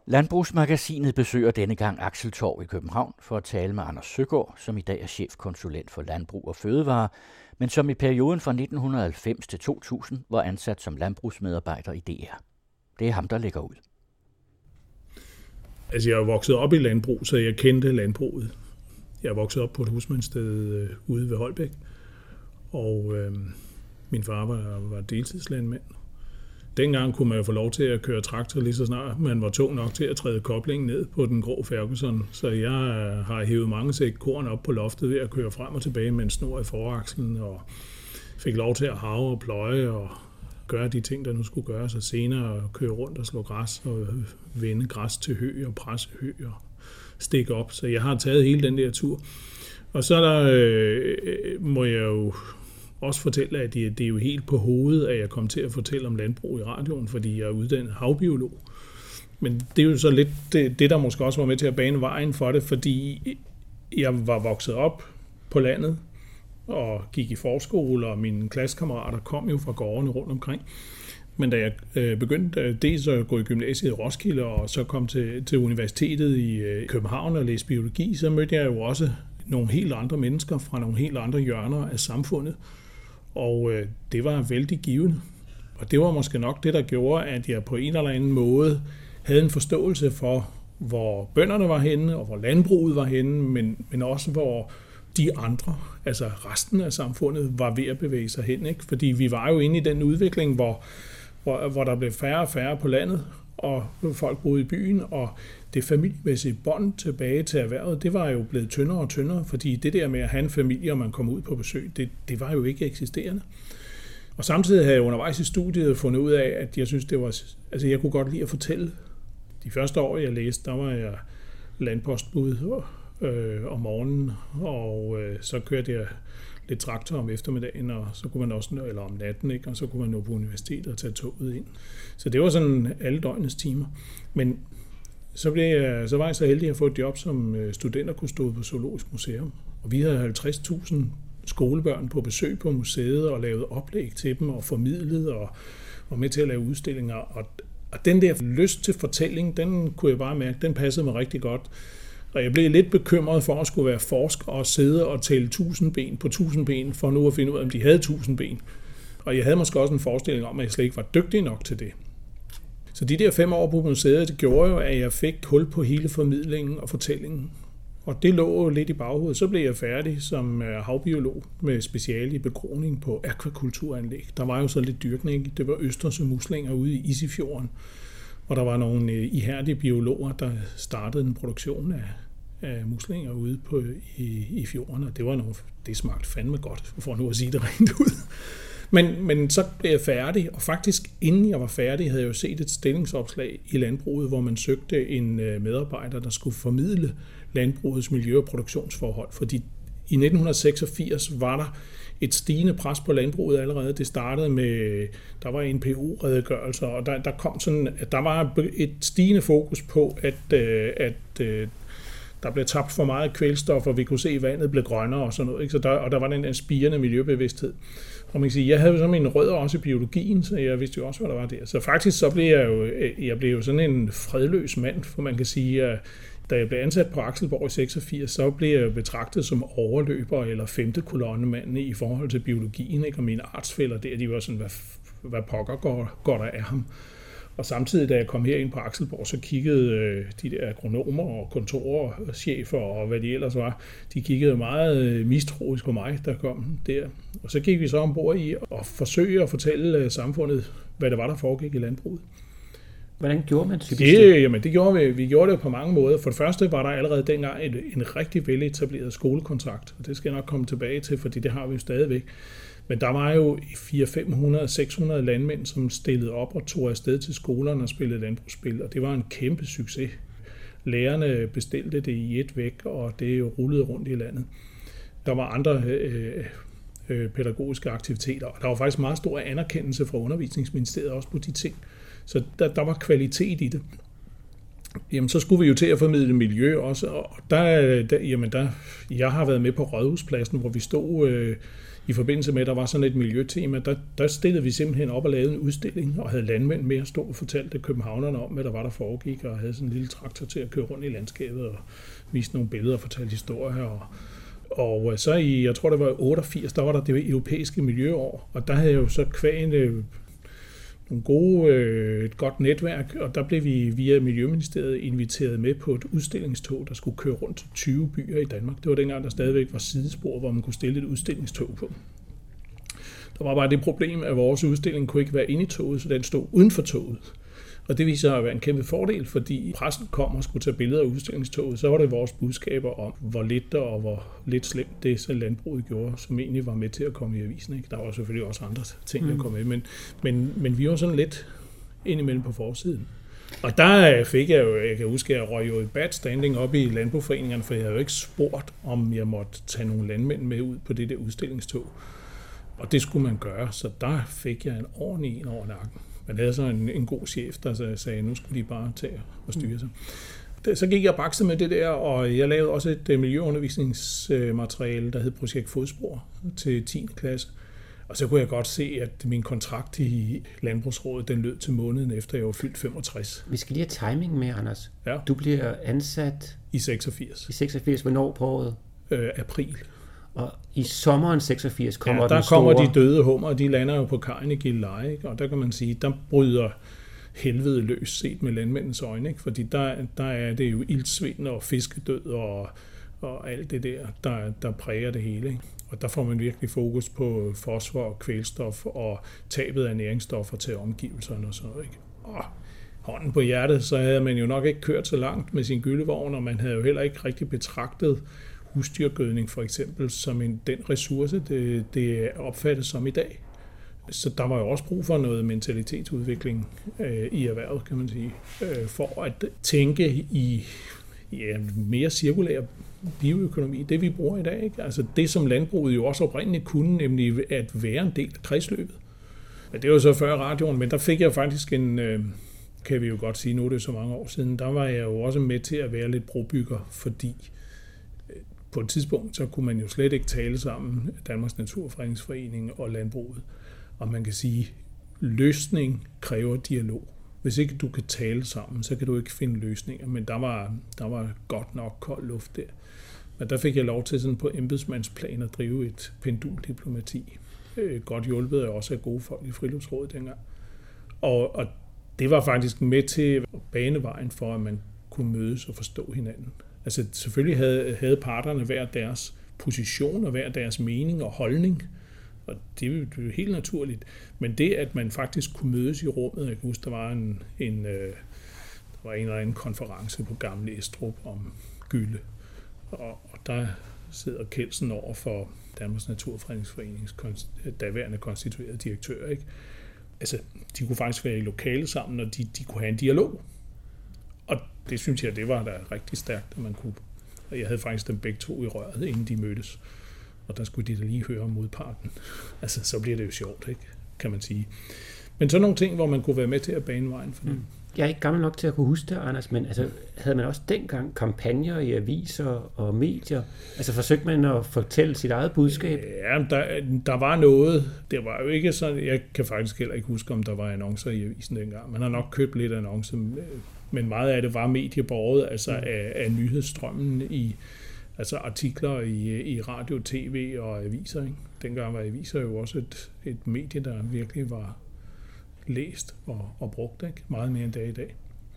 Landbrugsmagasinet besøger denne gang Axeltorv i København for at tale med Anders Søgaard, som i dag er chefkonsulent for landbrug og fødevare, men som i perioden fra 1990 til 2000 var ansat som landbrugsmedarbejder i DR. Det er ham, der lægger ud. Altså, jeg er vokset op i landbrug, så jeg kendte landbruget. Jeg er vokset op på et husmandssted ude ved Holbæk, og min far var deltidslandmand. Dengang kunne man jo få lov til at køre traktor lige så snart man var tung nok til at træde koblingen ned på den grå Ferguson. Så jeg har hævet mange sæk korn op på loftet ved at køre frem og tilbage med en snor i forakslen, og fik lov til at harve og pløje og gøre de ting, der nu skulle gøres, og senere køre rundt og slå græs og vende græs til hø og presse hø og stikke op. Så jeg har taget hele den der tur. Og så må jeg jo også fortælle, at det er jo helt på hovedet, at jeg kom til at fortælle om landbrug i radioen, fordi jeg er uddannet havbiolog. Men det er jo så lidt det, der måske også var med til at bane vejen for det, fordi jeg var vokset op på landet og gik i forskole, og mine klassekammerater kom jo fra gårdene rundt omkring. Men da jeg begyndte dels at gå i gymnasiet i Roskilde, og så kom til universitetet i København og læse biologi, så mødte jeg jo også nogle helt andre mennesker fra nogle helt andre hjørner af samfundet. Og det var vældig givende. Og det var måske nok det, der gjorde, at jeg på en eller anden måde havde en forståelse for, hvor bønderne var henne, og hvor landbruget var henne, men også hvor de andre, altså resten af samfundet, var ved at bevæge sig hen. Ikke? Fordi vi var jo inde i den udvikling, hvor der blev færre og færre på landet, og folk boede i byen, og det familiemæssige bånd tilbage til erhvervet, det var jo blevet tyndere og tyndere, fordi det der med at have en familie, og man kom ud på besøg, det var jo ikke eksisterende. Og samtidig havde jeg undervejs i studiet fundet ud af, at jeg synes, det var, altså jeg kunne godt lide at fortælle. De første år, jeg læste, der var jeg landpostbud om morgenen, og så kørte jeg lidt traktor om eftermiddagen, og så kunne man også, eller om natten, ikke? Og så kunne man nå på universitetet og tage toget ind. Så det var sådan alle døgnets timer. Men så var jeg så heldig at få et job som studenterkustode på Zoologisk Museum. Og vi havde 50.000 skolebørn på besøg på museet og lavet oplæg til dem og formidlet og var med til at lave udstillinger. Og den der lyst til fortælling, den kunne jeg bare mærke, den passede mig rigtig godt. Og jeg blev lidt bekymret for at skulle være forsker og sidde og tælle 1000 ben på 1000 ben, for nu at finde ud af, om de havde 1000 ben. Og jeg havde måske også en forestilling om, at jeg slet ikke var dygtig nok til det. Så de der 5 år på museet, det gjorde jo, at jeg fik hul på hele formidlingen og fortællingen. Og det lå lidt i baghovedet. Så blev jeg færdig som havbiolog med speciale i begroning på akvakulturanlæg. Der var jo så lidt dyrkning. Det var østerse muslinger ude i Isefjorden. Og der var nogle ihærdige biologer, der startede en produktion af muslinger ude i fjorden. Og det smagte fandme godt, for nu at sige det rent ud. Men så blev jeg færdig, og faktisk inden jeg var færdig, havde jeg jo set et stillingsopslag i landbruget, hvor man søgte en medarbejder, der skulle formidle landbrugets miljø- og produktionsforhold. Fordi i 1986 var der et stigende pres på landbruget allerede. Det startede med, der var NPO-redegørelser, og der kom sådan, at der var et stigende fokus på, at der blev tabt for meget kvælstof, og vi kunne se, at vandet blev grønnere og sådan noget. Ikke? Og der var den spirende miljøbevidsthed. Og man kan sige, jeg havde jo så mine rødder også i biologien, så jeg vidste jo også, hvad der var der. Så faktisk så blev jeg blev jo sådan en fredløs mand, for man kan sige, at da jeg blev ansat på Axelborg i 86, så blev jeg betragtet som overløber eller 5. kolonnemand i forhold til biologien, ikke? Og mine artsfæller der, de var sådan, hvad pokker går der af ham. Og samtidig, da jeg kom herind på Axelborg, så kiggede de der agronomer og kontorchefer og hvad de ellers var, de kiggede meget mistroisk på mig, der kom der. Og så gik vi så ombord i at forsøge at fortælle samfundet, hvad det var, der foregik i landbruget. Hvordan gjorde man typisk det? Jamen, det gjorde vi. Vi gjorde det på mange måder. For det første var der allerede dengang en rigtig veletableret skolekontrakt, og det skal jeg nok komme tilbage til, fordi det har vi jo stadigvæk. Men der var jo 400-500-600 landmænd, som stillede op og tog afsted til skolerne og spillede landbrugsspil, og det var en kæmpe succes. Lærerne bestilte det i et væk, og det rullede rundt i landet. Der var andre pædagogiske aktiviteter, og der var faktisk meget stor anerkendelse fra Undervisningsministeriet også på de ting. Så der var kvalitet i det. Jamen, så skulle vi jo til at formidle miljø også, og jeg har været med på Rådhuspladsen, hvor vi stod i forbindelse med, at der var sådan et miljøtema. Der stillede vi simpelthen op og lavede en udstilling, og havde landmænd med at stå og fortalte københavnerne om, hvad der var, der foregik, og havde sådan en lille traktor til at køre rundt i landskabet, og viste nogle billeder og fortalte historier. Og så jeg tror det var i 88, der var der det europæiske miljøår, og der havde jeg jo så et godt netværk, og der blev vi via Miljøministeriet inviteret med på et udstillingstog, der skulle køre rundt til 20 byer i Danmark. Det var dengang, der stadigvæk var sidespor, hvor man kunne stille et udstillingstog på. Der var bare det problem, at vores udstilling kunne ikke være inde i toget, så den stod uden for toget. Og det viser sig at være en kæmpe fordel, fordi pressen kom og skulle tage billeder af udstillingstoget, så var det vores budskaber om, hvor lidt og hvor lidt slemt det så landbruget gjorde, som egentlig var med til at komme i avisen. Ikke? Der var selvfølgelig også andre ting, der kom med, men vi var sådan lidt indimellem på forsiden. Og der fik jeg jo, jeg kan huske, at jeg røg jo et bad standing op i landbrugforeningerne, for jeg havde jo ikke spurgt, om jeg måtte tage nogle landmænd med ud på det der udstillingstog. Og det skulle man gøre, så der fik jeg en ordentlig en over nakken. Man havde så en god chef, der sagde, at nu skulle de bare tage og styre sig. Så gik jeg bakset med det der, og jeg lavede også et miljøundervisningsmateriale, der hed Projekt Fodspor til 10. klasse. Og så kunne jeg godt se, at min kontrakt i Landbrugsrådet, den lød til måneden efter, jeg var fyldt 65. Vi skal lige have timing med, Anders. Ja. Du bliver ansat i 86. I 86, hvornår på året? April. Og i sommeren 86 kommer der kommer de døde hummer, de lander jo på kajen i Gilleleje, og der kan man sige, der bryder helvede løs set med landmændens øjne, ikke? Fordi der er det jo iltsvind og fiskedød og alt det der præger det hele. Ikke? Og der får man virkelig fokus på fosfor og kvælstof og tabet af næringsstoffer til omgivelserne og sådan noget. Ikke? Og hånden på hjertet, så havde man jo nok ikke kørt så langt med sin gyllevogn, og man havde jo heller ikke rigtig betragtet husdyrgødning for eksempel som den ressource, det opfattes som i dag. Så der var jo også brug for noget mentalitetsudvikling i erhvervet, kan man sige, for at tænke i mere cirkulær bioøkonomi, det vi bruger i dag. Ikke? Altså det, som landbruget jo også oprindeligt kunne, nemlig at være en del af kredsløbet. Men det var så før radioen, men der fik jeg faktisk kan vi jo godt sige, nu er det så mange år siden, der var jeg jo også med til at være lidt brobygger, fordi på et tidspunkt, så kunne man jo slet ikke tale sammen, Danmarks Naturfredningsforening og landbruget. Og man kan sige, løsning kræver dialog. Hvis ikke du kan tale sammen, så kan du ikke finde løsninger. Men der var godt nok kold luft der. Men der fik jeg lov til sådan på embedsmandsplan at drive et penduldiplomati. Godt hjulpet af også af gode folk i Friluftsrådet dengang. Og det var faktisk med til at bane vejen for, at man kunne mødes og forstå hinanden. Altså selvfølgelig havde parterne hver deres position og hver deres mening og holdning, og det er jo helt naturligt. Men det, at man faktisk kunne mødes i rummet, jeg kan huske, der var en eller anden konference på Gamle Estrup om gylde, og der sidder Kelsen over for Danmarks Naturfredningsforenings daværende konstituerede direktør, ikke? Altså, de kunne faktisk være i lokale sammen, og de kunne have en dialog. Og det synes jeg, det var da rigtig stærkt, at man kunne. Og jeg havde faktisk dem begge to i røret, inden de mødtes. Og der skulle de da lige høre om modparten. Altså, så bliver det jo sjovt, ikke? Kan man sige. Men så nogle ting, hvor man kunne være med til at bane vejen for det. Jeg er ikke gammel nok til at kunne huske det, Anders, men altså, havde man også dengang kampagner i aviser og medier? Altså forsøgte man at fortælle sit eget budskab? Ja, der var noget. Det var jo ikke sådan, jeg kan faktisk heller ikke huske, om der var annoncer i avisen dengang. Man har nok købt lidt annoncer, men meget af det var mediebåret, altså af nyhedsstrømmen i altså artikler i radio, tv og aviser. Ikke? Dengang var aviser jo også et medie, der virkelig var læst og brugt, ikke? Meget mere end det i dag.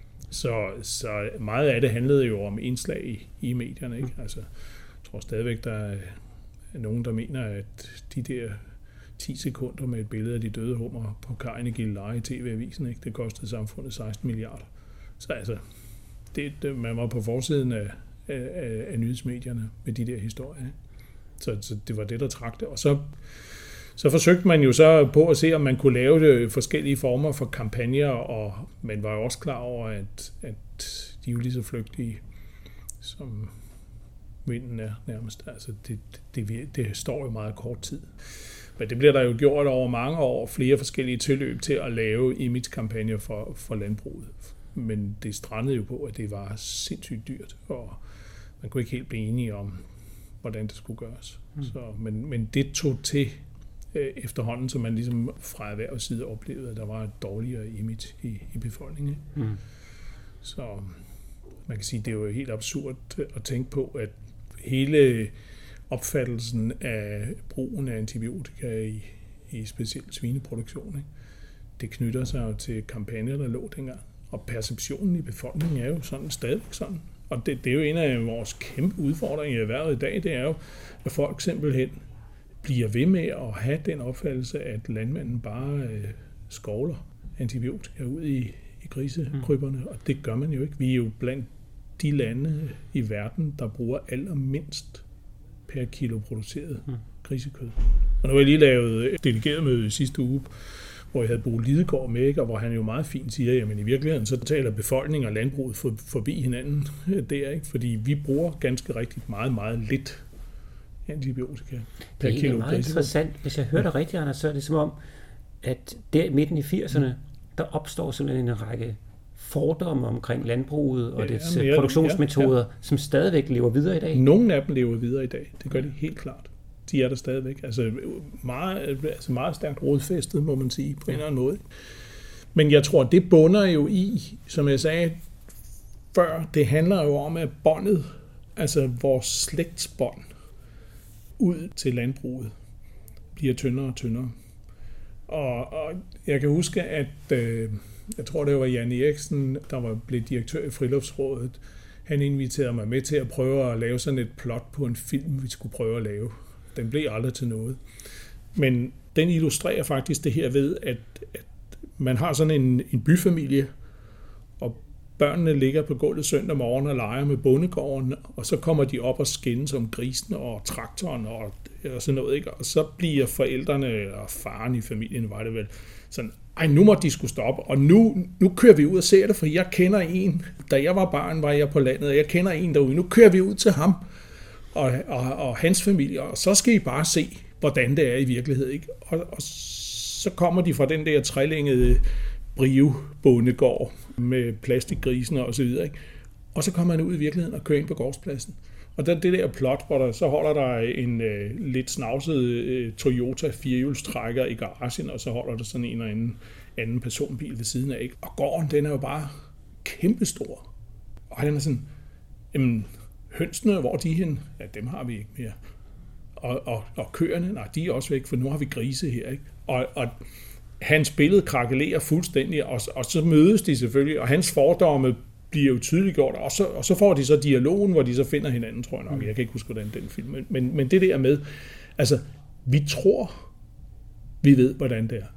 Så meget af det handlede jo om indslag i medierne. Ikke? Altså, jeg tror stadigvæk, der er nogen, der mener, at de der 10 sekunder med et billede af de døde hummer på kajen i Gilleleje i TV-avisen, ikke? Det kostede samfundet 16 milliarder. Så altså, man var på forsiden af nyhedsmedierne med de der historier. Ikke? Så det var det, der trak det. Og så forsøgte man jo så på at se, om man kunne lave forskellige former for kampagner, og man var jo også klar over, at de er jo lige så flygtige, som vinden er nærmest. Altså det står jo meget kort tid. Men det bliver der jo gjort over mange år, flere forskellige tilløb til at lave image-kampagner for landbruget. Men det strandede jo på, at det var sindssygt dyrt, og man kunne ikke helt blive enige om, hvordan det skulle gøres. Så, men det tog til efterhånden, så man ligesom fra hver side oplevede, at der var et dårligere image i befolkningen. Så man kan sige, det er jo helt absurd at tænke på, at hele opfattelsen af brugen af antibiotika i specielt svineproduktion, ikke? Det knytter sig jo til kampagner, der lå dengang. Og perceptionen i befolkningen er jo sådan stadigvæk sådan. Og det er jo en af vores kæmpe udfordringer i erhvervet i dag, det er jo, at folk simpelthen bliver ved med at have den opfattelse, at landmanden bare skovler antibiotika ud i grisekrybberne, og det gør man jo ikke. Vi er jo blandt de lande i verden, der bruger allermindst per kilo produceret grisekød. Og nu har jeg lige lavet et delegeret møde i sidste uge, hvor jeg havde Bo Lidegaard med, ikke? Og hvor han jo meget fint siger, jamen i virkeligheden så taler befolkningen og landbruget forbi hinanden der, ikke? Fordi vi bruger ganske rigtigt meget, meget lidt antibiotika per kilo. Det er meget interessant. Hvis jeg hører dig rigtigt, Anders, så er det som om, at der midten i 80'erne, der opstår sådan en række fordomme omkring landbruget og dets produktionsmetoder, som stadigvæk lever videre i dag. Nogle af dem lever videre i dag. Det gør de helt klart. De er der stadigvæk. Altså meget stærkt rodfæstet, må man sige, på en eller anden måde. Men jeg tror, det bunder jo i, som jeg sagde før, det handler jo om, at båndet, altså vores slægtsbånd, ud til landbruget, bliver tyndere og tyndere. Og jeg kan huske, at jeg tror, det var Jan Eriksen, der blev direktør i Friluftsrådet. Han inviterede mig med til at prøve at lave sådan et plot på en film, vi skulle prøve at lave. Den blev aldrig til noget. Men den illustrerer faktisk det her ved, at man har sådan en byfamilie, og børnene ligger på gulvet søndag morgen og leger med bondegården, og så kommer de op og skændes om grisen og traktoren og sådan noget, ikke? Og så bliver forældrene og faren i familien, var det vel, sådan, nu må de skulle stoppe, og nu kører vi ud og ser det, for jeg kender en, da jeg var barn, var jeg på landet, og jeg kender en derude, nu kører vi ud til ham og hans familie, og så skal I bare se, hvordan det er i virkeligheden, ikke? Og så kommer de fra den der trælængede brivebondegård med plastikgrisen og så videre, ikke? Og så kommer man ud i virkeligheden og kører ind på gårdspladsen. Og det der plot, hvor så holder der en lidt snavset Toyota firehjulstrækker i garagen, og så holder der sådan en eller anden personbil ved siden af, ikke? Og gården, den er jo bare kæmpestor. Og den er sådan, jamen, hønsene, hvor de er henne? Ja, dem har vi ikke mere. Og køerne, nej, de er også væk, for nu har vi grise her, ikke? Og hans billede krakelerer fuldstændig, og så mødes de selvfølgelig, og hans fordomme bliver jo tydeliggjort, og så får de så dialogen, hvor de så finder hinanden, tror jeg nok. Jeg kan ikke huske, hvordan den film, men det der med, altså, vi tror, vi ved, hvordan det er.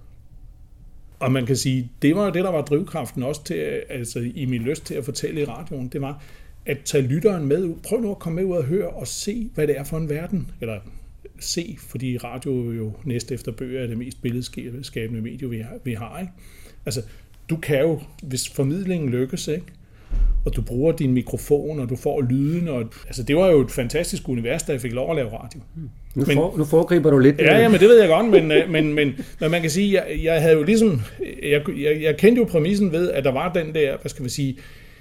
Og man kan sige, det var det, der var drivkraften også til, altså i min lyst til at fortælle i radioen, det var at tage lytteren med ud. Prøv nu at komme med ud og høre og se, hvad det er for en verden. Eller se, fordi radio jo næst efter bøger er det mest billedskabende medie, vi har, ikke? Altså, du kan jo, hvis formidlingen lykkes, ikke? Og du bruger din mikrofon, og du får lyden, og altså, det var jo et fantastisk univers, da jeg fik lov at lave radio. Nu foregriber du lidt. Ja, men det ved jeg godt, men man kan sige, jeg havde jo ligesom, jeg kendte jo præmissen ved, at der var den der, hvad skal vi sige,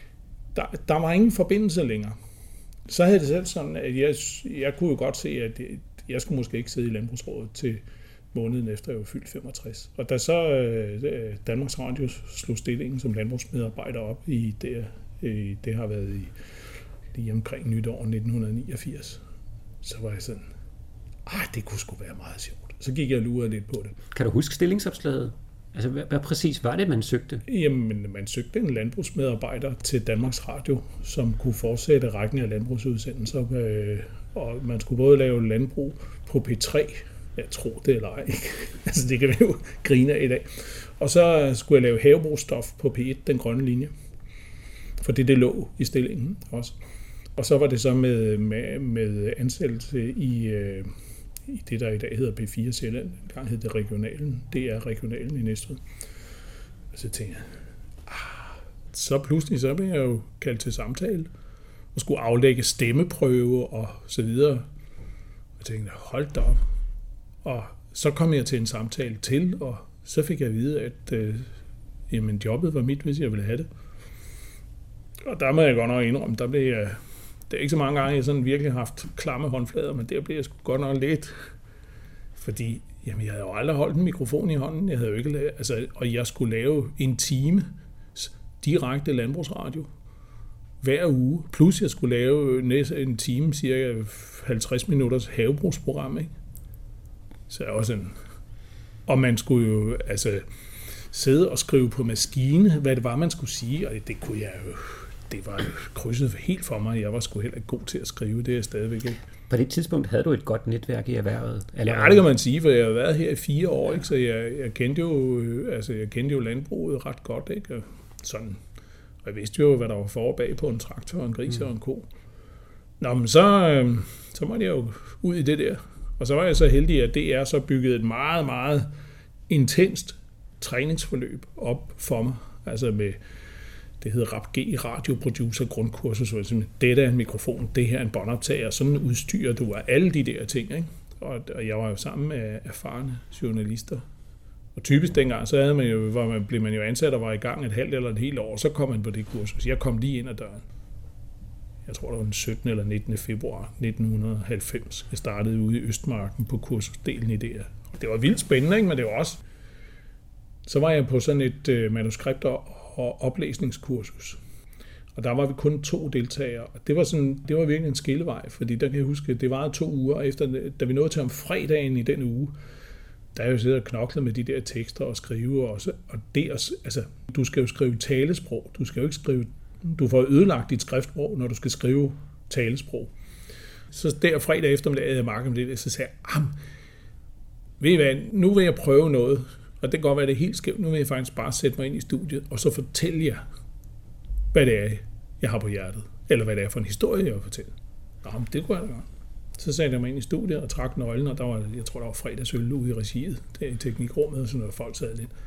der var ingen forbindelse længere. Så havde det selv sådan, at jeg kunne jo godt se, at jeg skulle måske ikke sidde i Landbrugsrådet til måneden efter jeg var fyldt 65. Og da så Danmarks Radio slog stillingen som landbrugsmedarbejder op i det har været lige omkring nytår 1989, så var jeg sådan, det kunne sgu være meget sjovt. Så gik jeg og lurede lidt på det. Kan du huske stillingsopslaget? Altså, hvad præcis var det, man søgte? Jamen, man søgte en landbrugsmedarbejder til Danmarks Radio, som kunne fortsætte rækken af landbrugsudsendelser, og man skulle både lave landbrug på P3, jeg tror det eller ej, ikke? Altså, det kan vi jo grine af i dag. Og så skulle jeg lave havebrugsstof på P1, den grønne linje, for det lå i stillingen også. Og så var det så med ansættelse i det, der i dag hedder P4 Sjælland. En gang hed det Regionalen. Det er Regionalen i Næstved. Og så tænkte jeg, så pludselig så blev jeg jo kaldt til samtale og skulle aflægge stemmeprøve og så videre. Og jeg tænkte, hold da op. Og så kom jeg til en samtale til, og så fik jeg at vide, at jamen, jobbet var mit, hvis jeg ville have det. Og der må jeg godt nok indrømme, det er ikke så mange gange, jeg sådan virkelig har haft klamme håndflader, men der blev jeg sgu godt nok lidt. Fordi jamen, jeg havde jo aldrig holdt en mikrofon i hånden. Jeg havde jo ikke og jeg skulle lave en time direkte landbrugsradio hver uge. Plus jeg skulle lave en time, cirka 50 minutters havebrugsprogram. Ikke? Så jeg også og man skulle jo sidde og skrive på maskine, hvad det var, man skulle sige, og det kunne jeg jo. Det var krydset helt for mig. Jeg var sgu heller ikke god til at skrive, det er jeg stadigvæk ikke. På det tidspunkt havde du et godt netværk i erhvervet? Eller? Ja, det kan man sige, for jeg har været her i 4 år, ikke? Så jeg kendte jo landbruget ret godt, ikke? Og sådan. Og jeg vidste jo, hvad der var for bag på en traktor, en gris og en ko. Nå, men så måtte jeg jo ud i det der. Og så var jeg så heldig, at DR så byggede et meget, meget intenst træningsforløb op for mig. Altså med, det hedder RAP-G, radioproducer grundkursus, så det er en mikrofon, det her er en båndoptager, sådan udstyr du af alle de der ting, ikke? Og jeg var jo sammen med erfarne journalister. Og typisk dengang, så blev man jo ansat og var i gang et halvt eller et helt år, så kom man på det kursus. Jeg kom lige ind ad døren. Jeg tror, det var den 17. eller 19. februar 1990. Jeg startede ude i Østmarken på kursusdelen i det. Det var vildt spændende, ikke? Men det var også. Så var jeg på sådan et manuskript- og oplæsningskursus. Og der var vi kun 2 deltagere. Og det var virkelig en skillevej, fordi der kan jeg huske, det varede 2 uger efter, da vi nåede til om fredagen i den uge, der er jo siddet og knoklet med de der tekster og skrive også. Og det du skal jo skrive talesprog. Du skal jo ikke skrive. Du får ødelagt dit skriftsprog, når du skal skrive talesprog. Så der fredag eftermiddag havde jeg markedet med det, så sagde jeg, ved I hvad, nu vil jeg prøve noget, og det kan godt være, det er helt skævt, nu vil jeg faktisk bare sætte mig ind i studiet, og så fortælle jer, hvad det er, jeg har på hjertet, eller hvad det er for en historie, jeg vil fortælle. Det kunne jeg da godt. Så satte jeg mig ind i studiet og trak nøglen, og jeg tror, der var fredagsøl ude i regiet, der i teknikrummet, og sådan noget, folk sad lidt.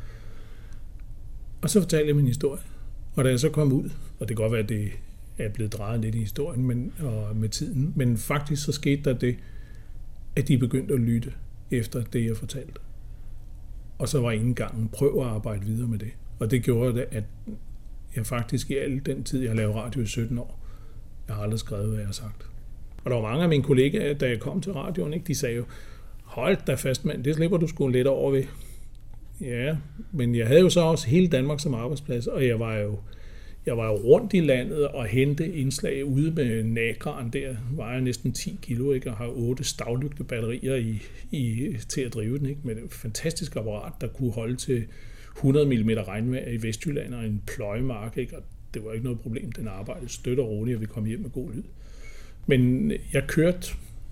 Og så fortalte jeg min historie. Og da jeg så kom ud, og det kan godt være, at det er blevet drejet lidt i historien og med tiden, men faktisk så skete der det, at de begyndte at lytte efter det, jeg fortalte. Og så var ingen gang prøv at arbejde videre med det. Og det gjorde det, at jeg faktisk i al den tid, jeg lavede radio i 17 år, jeg har aldrig skrevet, hvad jeg har sagt. Og der var mange af mine kollegaer, da jeg kom til radioen, ikke, de sagde jo, hold da fast mand, det slipper du sgu lidt over ved. Ja, men jeg havde jo så også hele Danmark som arbejdsplads, og jeg var jo rundt i landet og hente indslag ude med nagran der, vejer næsten 10 kilo, ikke, og har 8 stavlygte batterier til at drive den, ikke, med et fantastisk apparat, der kunne holde til 100 mm regnvejr i Vestjylland og en pløjemark, ikke, og det var ikke noget problem, den arbejdede støt og roligt, og vi kom hjem med god lyd. Men jeg kørte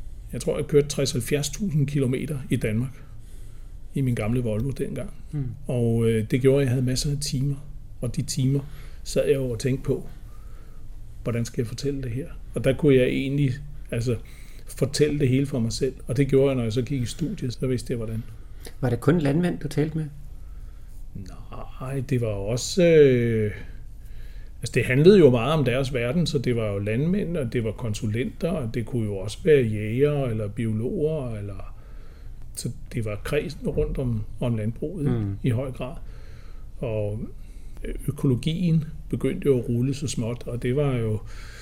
60-70.000 kilometer i Danmark, i min gamle Volvo dengang. Og det gjorde, at jeg havde masser af timer. Og de timer sad jeg over og tænkte på, hvordan skal jeg fortælle det her? Og der kunne jeg egentlig fortælle det hele for mig selv. Og det gjorde jeg, når jeg så gik i studiet, så vidste jeg, hvordan. Var det kun landmænd, du talte med? Nej, det var også. Det handlede jo meget om deres verden, så det var jo landmænd, og det var konsulenter, og det kunne jo også være jægere eller biologer, så det var kredsen rundt om landbruget i høj grad. Og økologien begyndte jo at rulle så småt, og det var jo,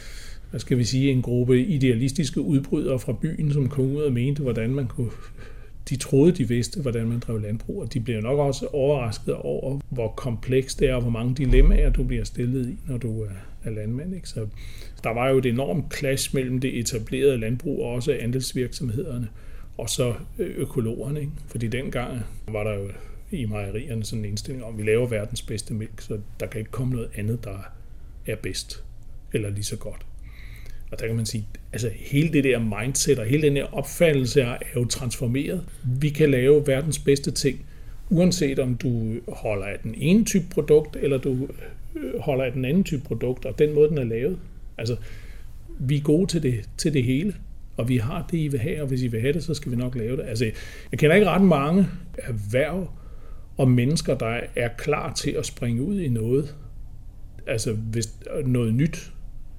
en gruppe idealistiske udbrydere fra byen, som kom ud og mente, hvordan man kunne. De troede, de vidste, hvordan man drev landbrug, og de blev nok også overrasket over, hvor komplekst det er, og hvor mange dilemmaer du bliver stillet i, når du er landmand. Ikke? Så der var jo et enormt clash mellem det etablerede landbrug og også andelsvirksomhederne, og så økologerne. Ikke? Fordi dengang var der jo i mejerierne sådan en indstilling om, at vi laver verdens bedste mælk, så der kan ikke komme noget andet, der er bedst eller lige så godt. Og der kan man sige, hele det der mindset og hele den der opfattelse er jo transformeret. Vi kan lave verdens bedste ting, uanset om du holder af den ene type produkt, eller du holder af den anden type produkt, og den måde, den er lavet. Vi er gode til det hele, og vi har det, I vil have, og hvis I vil have det, så skal vi nok lave det. Jeg kender ikke ret mange erhverv og mennesker, der er klar til at springe ud i noget. Hvis noget nyt.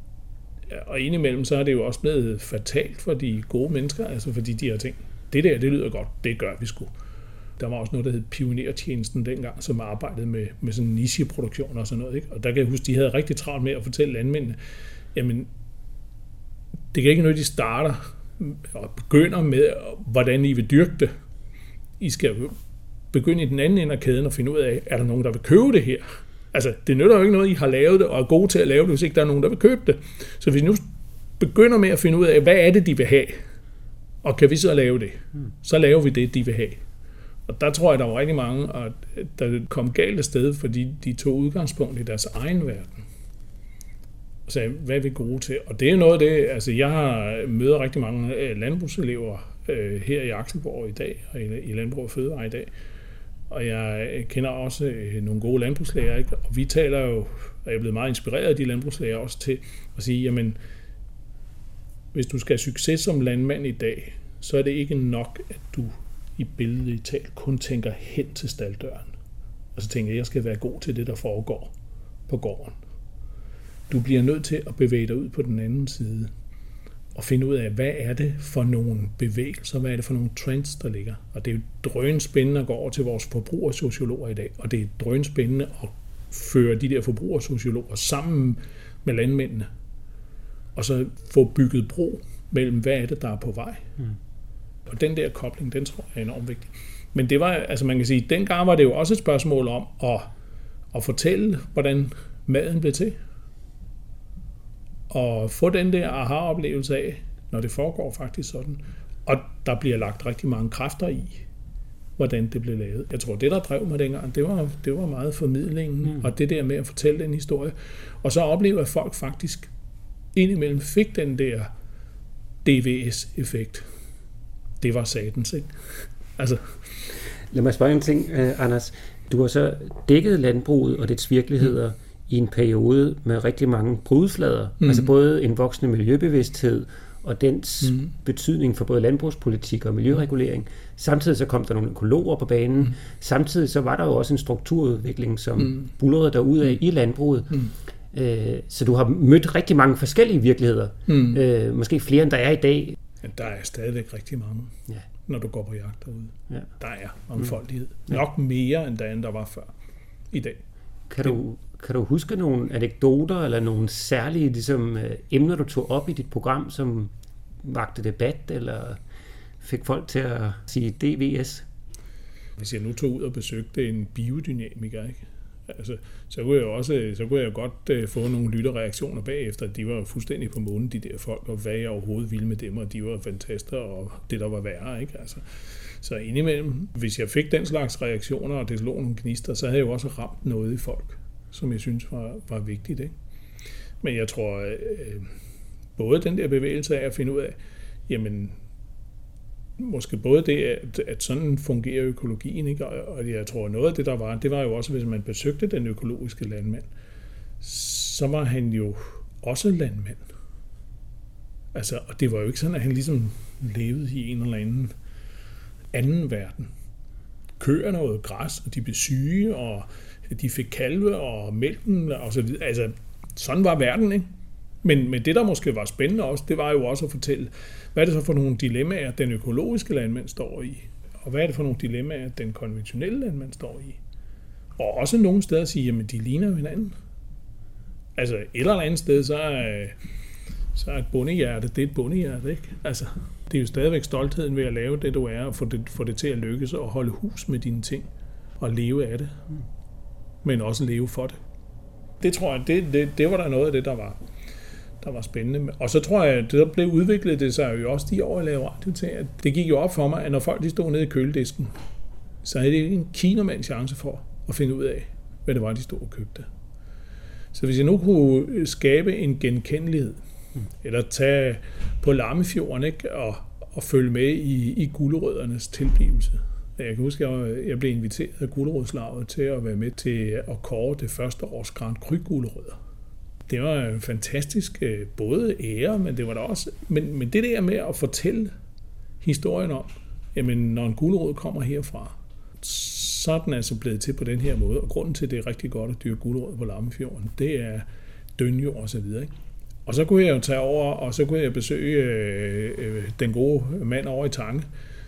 Og indimellem så er det jo også blevet fatalt for de gode mennesker, fordi de har tænkt, det lyder godt, det gør vi sgu. Der var også noget, der hed Pionertjenesten dengang, som arbejdede med sådan nicheproduktion og sådan noget. Ikke? Og der kan jeg huske, de havde rigtig travlt med at fortælle landmændene, jamen, det kan ikke noget, de starter og begynder med, hvordan I vil dyrke det. I skal begynde i den anden ende af kæden og finde ud af, er der nogen, der vil købe det her? Altså, det nytter jo ikke noget, I har lavet det og er gode til at lave det, hvis ikke der er nogen, der vil købe det. Så hvis I nu begynder med at finde ud af, hvad er det, de vil have, og kan vi så lave det, så laver vi det, de vil have. Og der tror jeg, der var rigtig mange, der kom galt af sted, fordi de tog udgangspunkt i deres egen verden. Og sagde, hvad er vi gode til? Og det er noget af det, altså jeg har møder rigtig mange landbrugselever her i Akselborg i dag, og i Landbrug og Fødevare i dag. Og jeg kender også nogle gode landbrugslæger, ikke? Og vi taler jo, og jeg er blevet meget inspireret af de landbrugslæger også til at sige, jamen, hvis du skal have succes som landmand i dag, så er det ikke nok, at du i billedet talt kun tænker hen til stalddøren. Og så tænker jeg skal være god til det, der foregår på gården. Du bliver nødt til at bevæge dig ud på den anden side og finde ud af, hvad er det for nogle bevægelser, hvad er det for nogle trends, der ligger. Og det er jo drønspændende at gå over til vores forbrugersociologer i dag, og det er drønspændende at føre de der forbrugersociologer sammen med landmændene, og så få bygget bro mellem, hvad er det, der er på vej. Og den der kobling, den tror jeg er enormt vigtig. Men det var, altså man kan sige, dengang var det jo også et spørgsmål om at fortælle, hvordan maden blev til. Og få den der aha-oplevelse af, når det foregår faktisk sådan. Og der bliver lagt rigtig mange kræfter i, hvordan det blev lavet. Jeg tror, det der drev mig dengang, det var meget formidlingen, og det der med at fortælle den historie. Og så opleve, at folk faktisk indimellem fik den der DVS-effekt. Det var satans, ikke? Altså. Lad mig spørge en ting, Anders. Du har så dækket landbruget og dets virkeligheder i en periode med rigtig mange brudflader. Altså både en voksende miljøbevidsthed og dens betydning for både landbrugspolitik og miljøregulering. Samtidig så kom der nogle økologer på banen. Samtidig så var der jo også en strukturudvikling, som bullerede derudad i landbruget. Så du har mødt rigtig mange forskellige virkeligheder. Måske flere, end der er i dag. Der er stadigvæk rigtig mange, når du går på jagt derude. Ja. Der er mangfoldighed. Nok mere, end der var før i dag. Kan du huske nogle anekdoter eller nogle særlige ligesom, emner, du tog op i dit program, som vagte debat eller fik folk til at sige DVS? Hvis jeg nu tog ud og besøgte en biodynamiker, ikke? Altså, så kunne jeg godt få nogle lytterreaktioner bagefter. De var jo fuldstændig på månen, de der folk, og hvad jeg overhovedet ville med dem, og de var fantastiske, og det der var værre, ikke? Altså, så indimellem, hvis jeg fik den slags reaktioner, og det slog nogle gnister, så havde jeg jo også ramt noget i folk, som jeg synes var vigtigt, ikke? Men jeg tror, både den der bevægelse af at finde ud af, jamen, måske både det, at sådan fungerer økologien, ikke? Og jeg tror, noget af det var jo også, hvis man besøgte den økologiske landmand, så var han jo også landmand. Altså, og det var jo ikke sådan, at han ligesom levede i en eller anden verden. Køerne åd græs, og de blev syge, og de fik kalve og mælken, og så videre. Altså, sådan var verden, ikke? Men det, der måske var spændende også, det var jo også at fortælle, hvad er det så for nogle dilemmaer, den økologiske landmand står i, og hvad er det for nogle dilemmaer, den konventionelle landmand står i. Og også nogle steder at sige, jamen de ligner jo hinanden. Altså et eller andet sted, så er et bondehjerte, det er et bondehjerte, ikke? Altså, det er jo stadigvæk stoltheden ved at lave det, du er, og få det til at lykkes, og holde hus med dine ting, og leve af det, men også leve for det. Det tror jeg, det var der noget af det, der var spændende. Og så tror jeg, at det der blev udviklet det sig jo også de år, jeg lavede radio til, at det gik jo op for mig, at når folk de stod nede i køledisken, så havde det ikke en kinamand chance for at finde ud af, hvad det var, de stod og købte. Så hvis jeg nu kunne skabe en genkendelighed, eller tage på Lammefjorden, ikke, og følge med i gulerøddernes tilblivelse. Jeg kan huske, at jeg blev inviteret af Gulerodslaget til at være med til at kåre det første års Grand Cru gulerødder. Det var fantastisk, både ære, men det var der også. Men det der med at fortælle historien om, jamen når en gulerod kommer herfra, så er den altså blevet til på den her måde. Og grunden til, at det er rigtig godt at dyrke gulerod på Lammefjorden, det er dønjord og så videre, ikke? Og så kunne jeg jo tage over, og så kunne jeg besøge den gode mand over i Tange,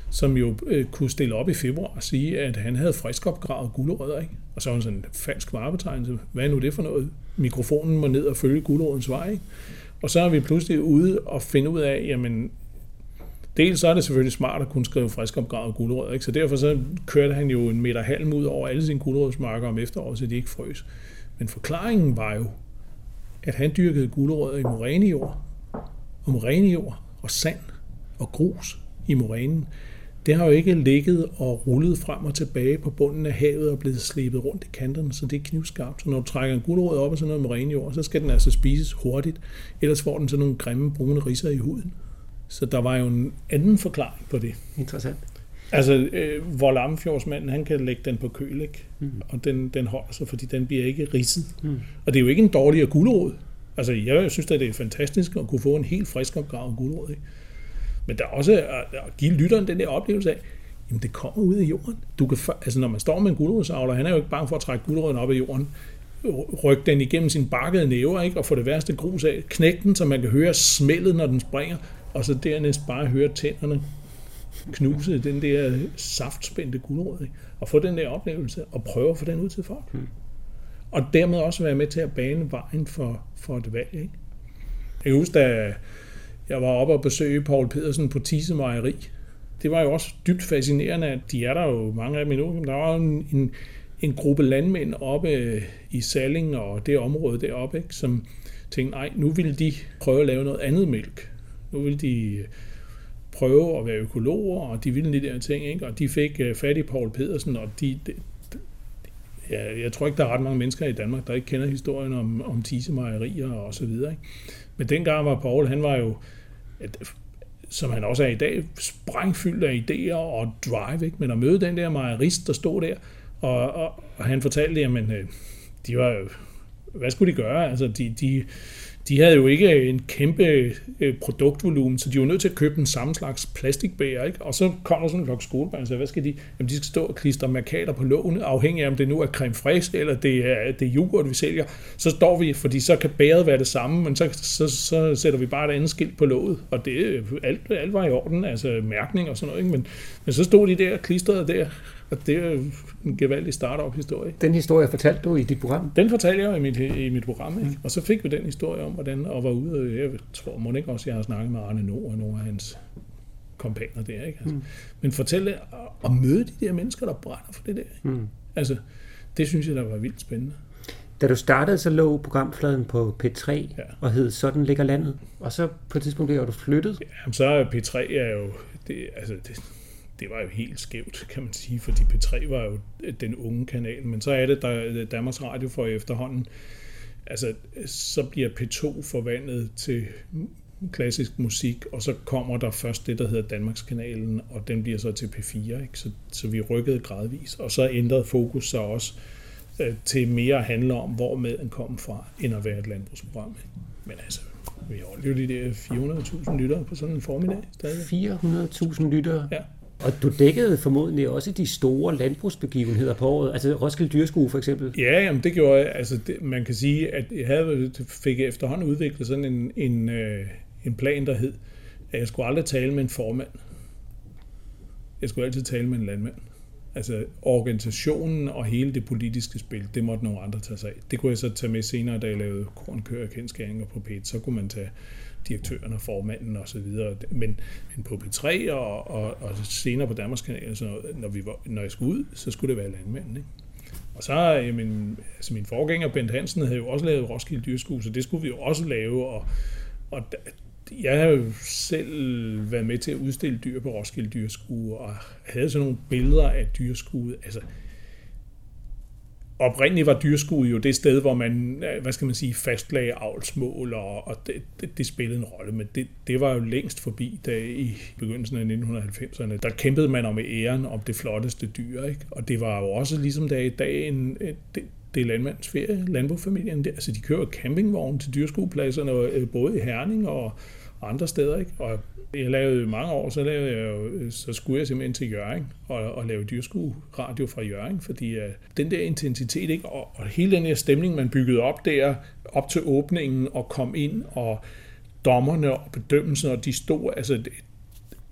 som jo kunne stille op i februar og sige, at han havde friskopgravet gulerødder, ikke? Og så var han sådan en falsk varebetegnelse. Hvad er nu det for noget? Mikrofonen må ned og følge gulerøddens vej, ikke? Og så er vi pludselig ude og finde ud af, jamen, dels så er det selvfølgelig smart at kunne skrive friskopgravet gulerødder, ikke? Så derfor så kørte han jo 1,5 meter halm ud over alle sine gulerødsmarker om efteråret, så de ikke frøs. Men forklaringen var jo, at han dyrkede gulerødder i morænejord, og morænejord og sand og grus i morænen, det har jo ikke ligget og rullet frem og tilbage på bunden af havet og blevet slebet rundt i kanterne, så det er knivskarpt. Så når du trækker en gulerod op af sådan noget morænejord, så skal den altså spises hurtigt, ellers får den sådan nogle grimme brune ridser i huden. Så der var jo en anden forklaring på det. Interessant. Altså, hvor Lammerfjordsmanden, han kan lægge den på køl, ikke? Og den holder sig, fordi den bliver ikke ridset. Og det er jo ikke en dårligere gulerod. Altså, jeg synes, at det er fantastisk at kunne få en helt frisk opgravet gulerod, ikke? Men der er også at give lytteren den der oplevelse af, jamen det kommer ud af jorden. Du kan, altså når man står med en gulerodsavler, han er jo ikke bange for at trække gulerøden op af jorden, rykke den igennem sin bakkede næver, ikke, og få det værste grus af, knække den, så man kan høre smældet, når den springer, og så dernæst bare høre tænderne knuse den der saftspændte gulerod, ikke, og få den der oplevelse, og prøve at få den ud til folk. Og dermed også være med til at bane vejen for et valg, ikke? Jeg kan huske, da jeg var oppe og besøge Poul Pedersen på Thise Mejeri. Det var jo også dybt fascinerende, at de er der jo mange af dem endnu. Der var jo en gruppe landmænd oppe i Salling og det område deroppe, ikke, som tænkte, nej, nu ville de prøve at lave noget andet mælk. Nu ville de prøve at være økologer, og de ville de der ting, ikke? Og de fik fat i Poul Pedersen, og jeg tror ikke, der er ret mange mennesker i Danmark, der ikke kender historien om Thise Mejerier og så videre, ikke? Men dengang var Poul, han var jo, som han også er i dag, sprængfyldt af idéer og drive, ikke? Men at møde den der mejerist, der stod der, og han fortalte, jamen, de var jo, hvad skulle de gøre? Altså, de havde jo ikke en kæmpe produktvolumen, så de var nødt til at købe den samme slags plastikbæger, ikke? Og så kom der sådan en flok skolebørn og sagde, hvad skal de? Jamen, de skal stå og klistre mærkater på lågene, afhængig af, om det nu er creme fraiche, eller det er yoghurt, vi sælger. Så står vi, fordi så kan bæret være det samme, men så sætter vi bare et andet skilt på låget, og det alt var i orden, altså mærkning og sådan noget, ikke? Men så stod de der klistrede der, og det er en gevaldig start-up-historie. Den historie fortalte du i dit program? Den fortalte jeg i mit program, ikke? Og så fik vi den historie om, hvordan og var ude, og jeg tror, må ikke også, jeg har snakket med Arne Nord og nogle af hans kompaner der, ikke? Altså, men fortælle at møde de der mennesker, der brænder for det der, ikke? Altså, det synes jeg, der var vildt spændende. Da du startede, så lå programfladen på P3 og hed Sådan ligger landet, og så på et tidspunkt blev du flyttet? Jamen, så P3 er jo, det var jo helt skævt, kan man sige, fordi P3 var jo den unge kanal, men så er det, der Danmarks Radio for efterhånden, altså så bliver P2 forvandlet til klassisk musik, og så kommer der først det, der hedder Danmarkskanalen, og den bliver så til P4, ikke? Så vi rykkede gradvis, og så ændrede fokus sig også til mere at handle om, hvor maden kom fra, end at være et landbrugsprogram. Men altså, vi holdt jo de der 400.000 lyttere på sådan en formiddag stadig. 400.000 lyttere? Ja. Og du dækkede formodentlig også de store landbrugsbegivenheder på året, altså Roskilde Dyrskue for eksempel. Ja, jamen det gjorde jeg. Altså man kan sige, at jeg fik efterhånden udviklet sådan en plan, der hed, at jeg skulle aldrig tale med en formand. Jeg skulle altid tale med en landmand. Altså organisationen og hele det politiske spil, det måtte nogle andre tage sig af. Det kunne jeg så tage med senere, da jeg lavede Kornkør og kendsgerninger på P1. Så kunne man tage direktøren og formanden og så videre. Men på P3 og senere på Danmarkskanalen, så når jeg skulle ud, så skulle det være landmanden, ikke? Og så, jamen, altså min forgænger Bent Hansen havde jo også lavet Roskilde Dyrskue, så det skulle vi jo også lave, og jeg har jo selv været med til at udstille dyr på Roskilde Dyrskue, og havde sådan nogle billeder af dyrskuet. Altså, oprindeligt var dyrskuet jo det sted, hvor man, hvad skal man sige, fastlagde avlsmål, og det spillede en rolle, men det var jo længst forbi, da i begyndelsen af 1990'erne, der kæmpede man om æren om det flotteste dyr, ikke? Og det var jo også ligesom der i dag det er landmandsferie, landbrugsfamilien, altså de kører campingvogn til dyrskuepladserne, både i Herning og andre steder, ikke? Og jeg lavede mange år, så skulle jeg simpelthen til Hjørring og lave dyrskue-radio fra Hjørring, fordi den der intensitet, ikke? Og hele den her stemning, man byggede op der, op til åbningen og kom ind, og dommerne og bedømmelsen, og de stod, altså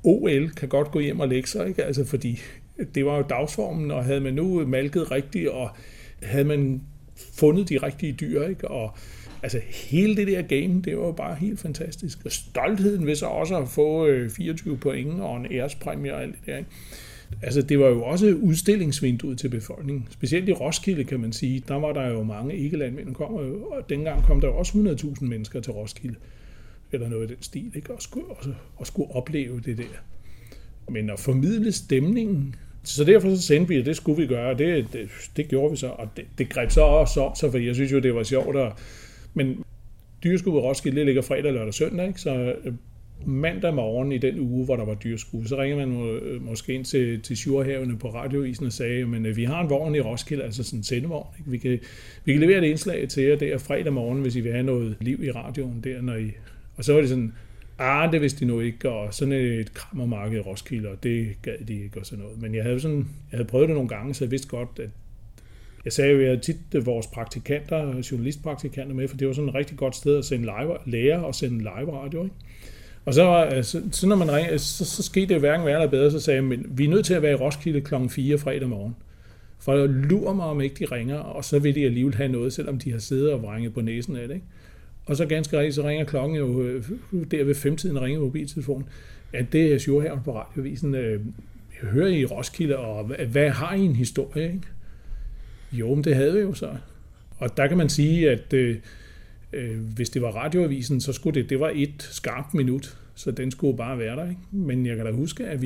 OL kan godt gå hjem og lægge sig, ikke? Altså, fordi det var jo dagsformen, og havde man nu malket rigtigt, og havde man fundet de rigtige dyr, ikke? Og altså, hele det der game, det var jo bare helt fantastisk. Og stoltheden ved så også at få 24 point og en ærespræmie og alt det der, ikke? Altså, det var jo også udstillingsvinduet til befolkningen. Specielt i Roskilde, kan man sige. Der var der jo mange ikke-landmænd, og dengang kom der jo også 100.000 mennesker til Roskilde. Eller noget i den stil, ikke? Og skulle opleve det der. Men at formidle stemningen, så derfor så sendte vi, og det skulle vi gøre, og det gjorde vi så, og det greb så også om sig, fordi jeg synes jo, det var sjovt. Men dyreskue i Roskilde ligger fredag, lørdag og søndag, ikke? Så mandag morgen i den uge, hvor der var dyreskue, så ringer man måske ind til Sjurhavene på radioavisen og sagde, men vi har en vogn i Roskilde, altså sådan en sendevogn. Ikke? Vi kan levere et indslag til jer der fredag morgen, hvis I vil have noget liv i radioen der, og så var det sådan, det vidste de nu ikke, og sådan et krammermarked i Roskilde, og det gad de ikke og sådan noget. Men jeg havde prøvet det nogle gange, så jeg vidste godt, at jeg sagde jo, at jeg havde tit vores praktikanter, journalistpraktikanter med, for det var sådan et rigtig godt sted at sende lære og sende live radio, ikke? Og så når man ringer, så skete det hverken værre eller bedre, så sagde jeg, men vi er nødt til at være i Roskilde kl. 4 fredag morgen. For at lurer mig, om ikke de ringer, og så vil de alligevel have noget, selvom de har siddet og vrænget på næsen af det, ikke? Og så ganske rigtigt, så ringer klokken jo der ved 5-tiden ringer mobiltelefonen. Ja, det er Sjurhaven på radioavisen. Jeg hører I Roskilde, og hvad har I en historie, ikke? Jo, men det havde vi jo så. Og der kan man sige, at hvis det var radioavisen, så skulle det var et skarpt minut, så den skulle bare være der, ikke? Men jeg kan da huske, at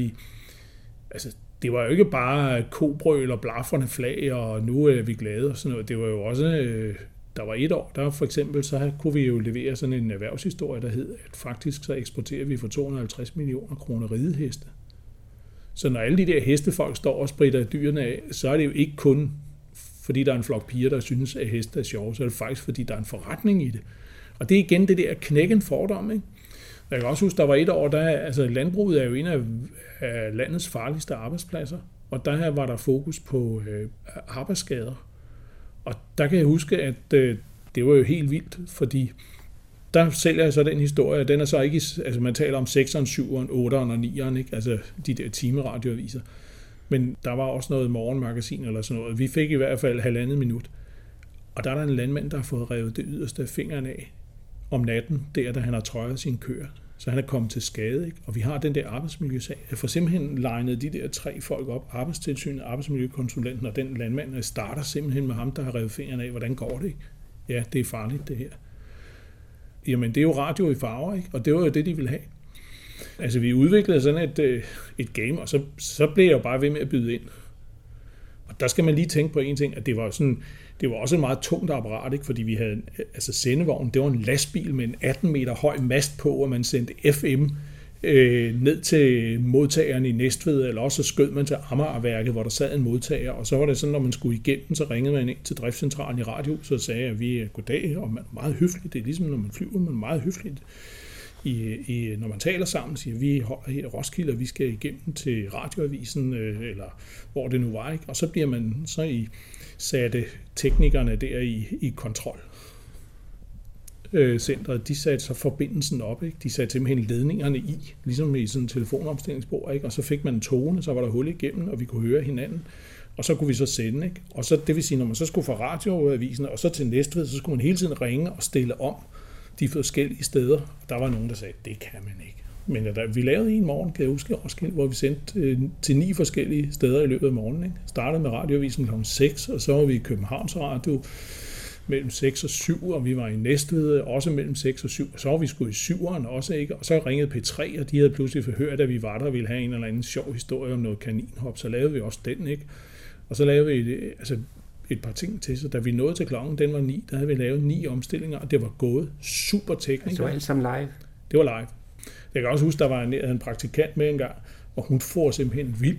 det var jo ikke bare kobrøl og blafrende flag, og nu er vi glade og sådan noget. Det var jo også, der var et år, der for eksempel, så kunne vi jo levere sådan en erhvervshistorie, der hed, at faktisk så eksporterer vi for 250 millioner kroner rideheste. Så når alle de der hestefolk står og spritter dyrene af, så er det jo ikke kun fordi der er en flok piger, der synes, at heste er sjove, så er det faktisk, fordi der er en forretning i det. Og det er igen det der knækken fordom, ikke? Jeg kan også huske, der var et år, landbruget er jo en af landets farligste arbejdspladser, og der her var der fokus på arbejdsskader. Og der kan jeg huske, at det var jo helt vildt, fordi der sælger jeg så den historie, den er så ikke, altså man taler om 6'eren, 7'eren, 8'eren og 9'eren, ikke? Altså de der timeradioaviser. Men der var også noget morgenmagasin eller sådan noget. Vi fik i hvert fald 1,5 minut. Og der er en landmand, der har fået revet det yderste af fingeren af om natten, da han har trøjet sin køer. Så han er kommet til skade, ikke? Og vi har den der arbejdsmiljøsag. Jeg får simpelthen legnet de der 3 folk op. Arbejdstilsynet, arbejdsmiljøkonsulenten og den landmand, og starter simpelthen med ham, der har revet fingeren af. Hvordan går det, ikke? Ja, det er farligt, det her. Jamen, det er jo radio i farver, ikke? Og det var jo det, de ville have. Altså, vi udviklede sådan et game, og så blev jeg jo bare ved med at byde ind. Og der skal man lige tænke på en ting, at det var også en meget tungt apparat, ikke? Fordi vi havde, altså sendevognen, det var en lastbil med en 18 meter høj mast på, og man sendte FM ned til modtageren i Næstved, eller også så skød man til Amagerværket, hvor der sad en modtager, og så var det sådan, når man skulle igennem, så ringede man ind til driftscentralen i radio, så sagde jeg, at vi er goddag, og man er meget høfligt. Det er ligesom, når man flyver, man er meget høfligt. Når man taler sammen, siger vi holder her i Roskilde, og vi skal igennem til radioavisen, eller hvor det nu var, ikke? Og så bliver man så satte teknikerne der i kontrol. Centret, de satte så forbindelsen op, ikke? De satte simpelthen ledningerne i, ligesom i sådan en telefonopstillingsbord, ikke? Og så fik man en tone, så var der hul igennem, og vi kunne høre hinanden, og så kunne vi så sende, ikke? Og så, det vil sige, når man så skulle fra radioavisen, og så til Næstved, så skulle man hele tiden ringe og stille om de forskellige steder. Der var nogen, der sagde, det kan man ikke. Men vi lavede en morgen, kan jeg huske, hvor vi sendte til 9 forskellige steder i løbet af morgenen, ikke? Startede med radioavisen kl. 6, og så var vi i Københavns Radio mellem 6 og 7, og vi var i Næstved også mellem 6 og 7, og så var vi sgu i 7'eren også, ikke? Og så ringede P3, og de havde pludselig forhørt, at vi var der og ville have en eller anden sjov historie om noget kaninhop, så lavede vi også den, ikke? Og så lavede vi et par ting til, så da vi nåede til klokken, den var 9, der havde vi lavet 9 omstillinger, og det var gået super teknisk. Det var alt sammen live? Det var live. Jeg kan også huske, der var en praktikant med engang, og hun får simpelthen vild.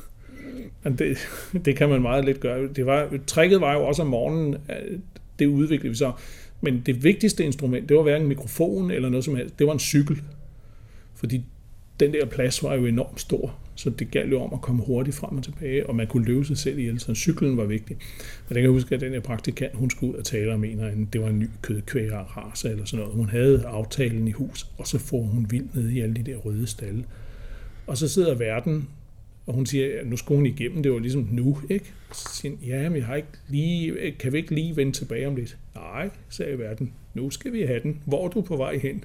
Det kan man meget let gøre. Tricket var jo også om morgenen, det udviklede vi så. Men det vigtigste instrument, det var hverken mikrofon eller noget som helst, det var en cykel. Fordi den der plads var jo enormt stor, så det galt jo om at komme hurtigt frem og tilbage, og man kunne løbe sig selv ihjel, så cyklen var vigtig. Og jeg kan huske, at den her praktikant, hun skulle ud og tale om det var en ny kødkvægerrace eller sådan noget. Hun havde aftalen i hus, og så får hun vildt ned i alle de der røde stalle. Og så sidder verden, og hun siger, nu skulle hun igennem, det var ligesom nu, ikke? Så siger hun, ja, men kan vi ikke lige vende tilbage om lidt? Nej, sagde verden, nu skal vi have den. Hvor er du på vej hen?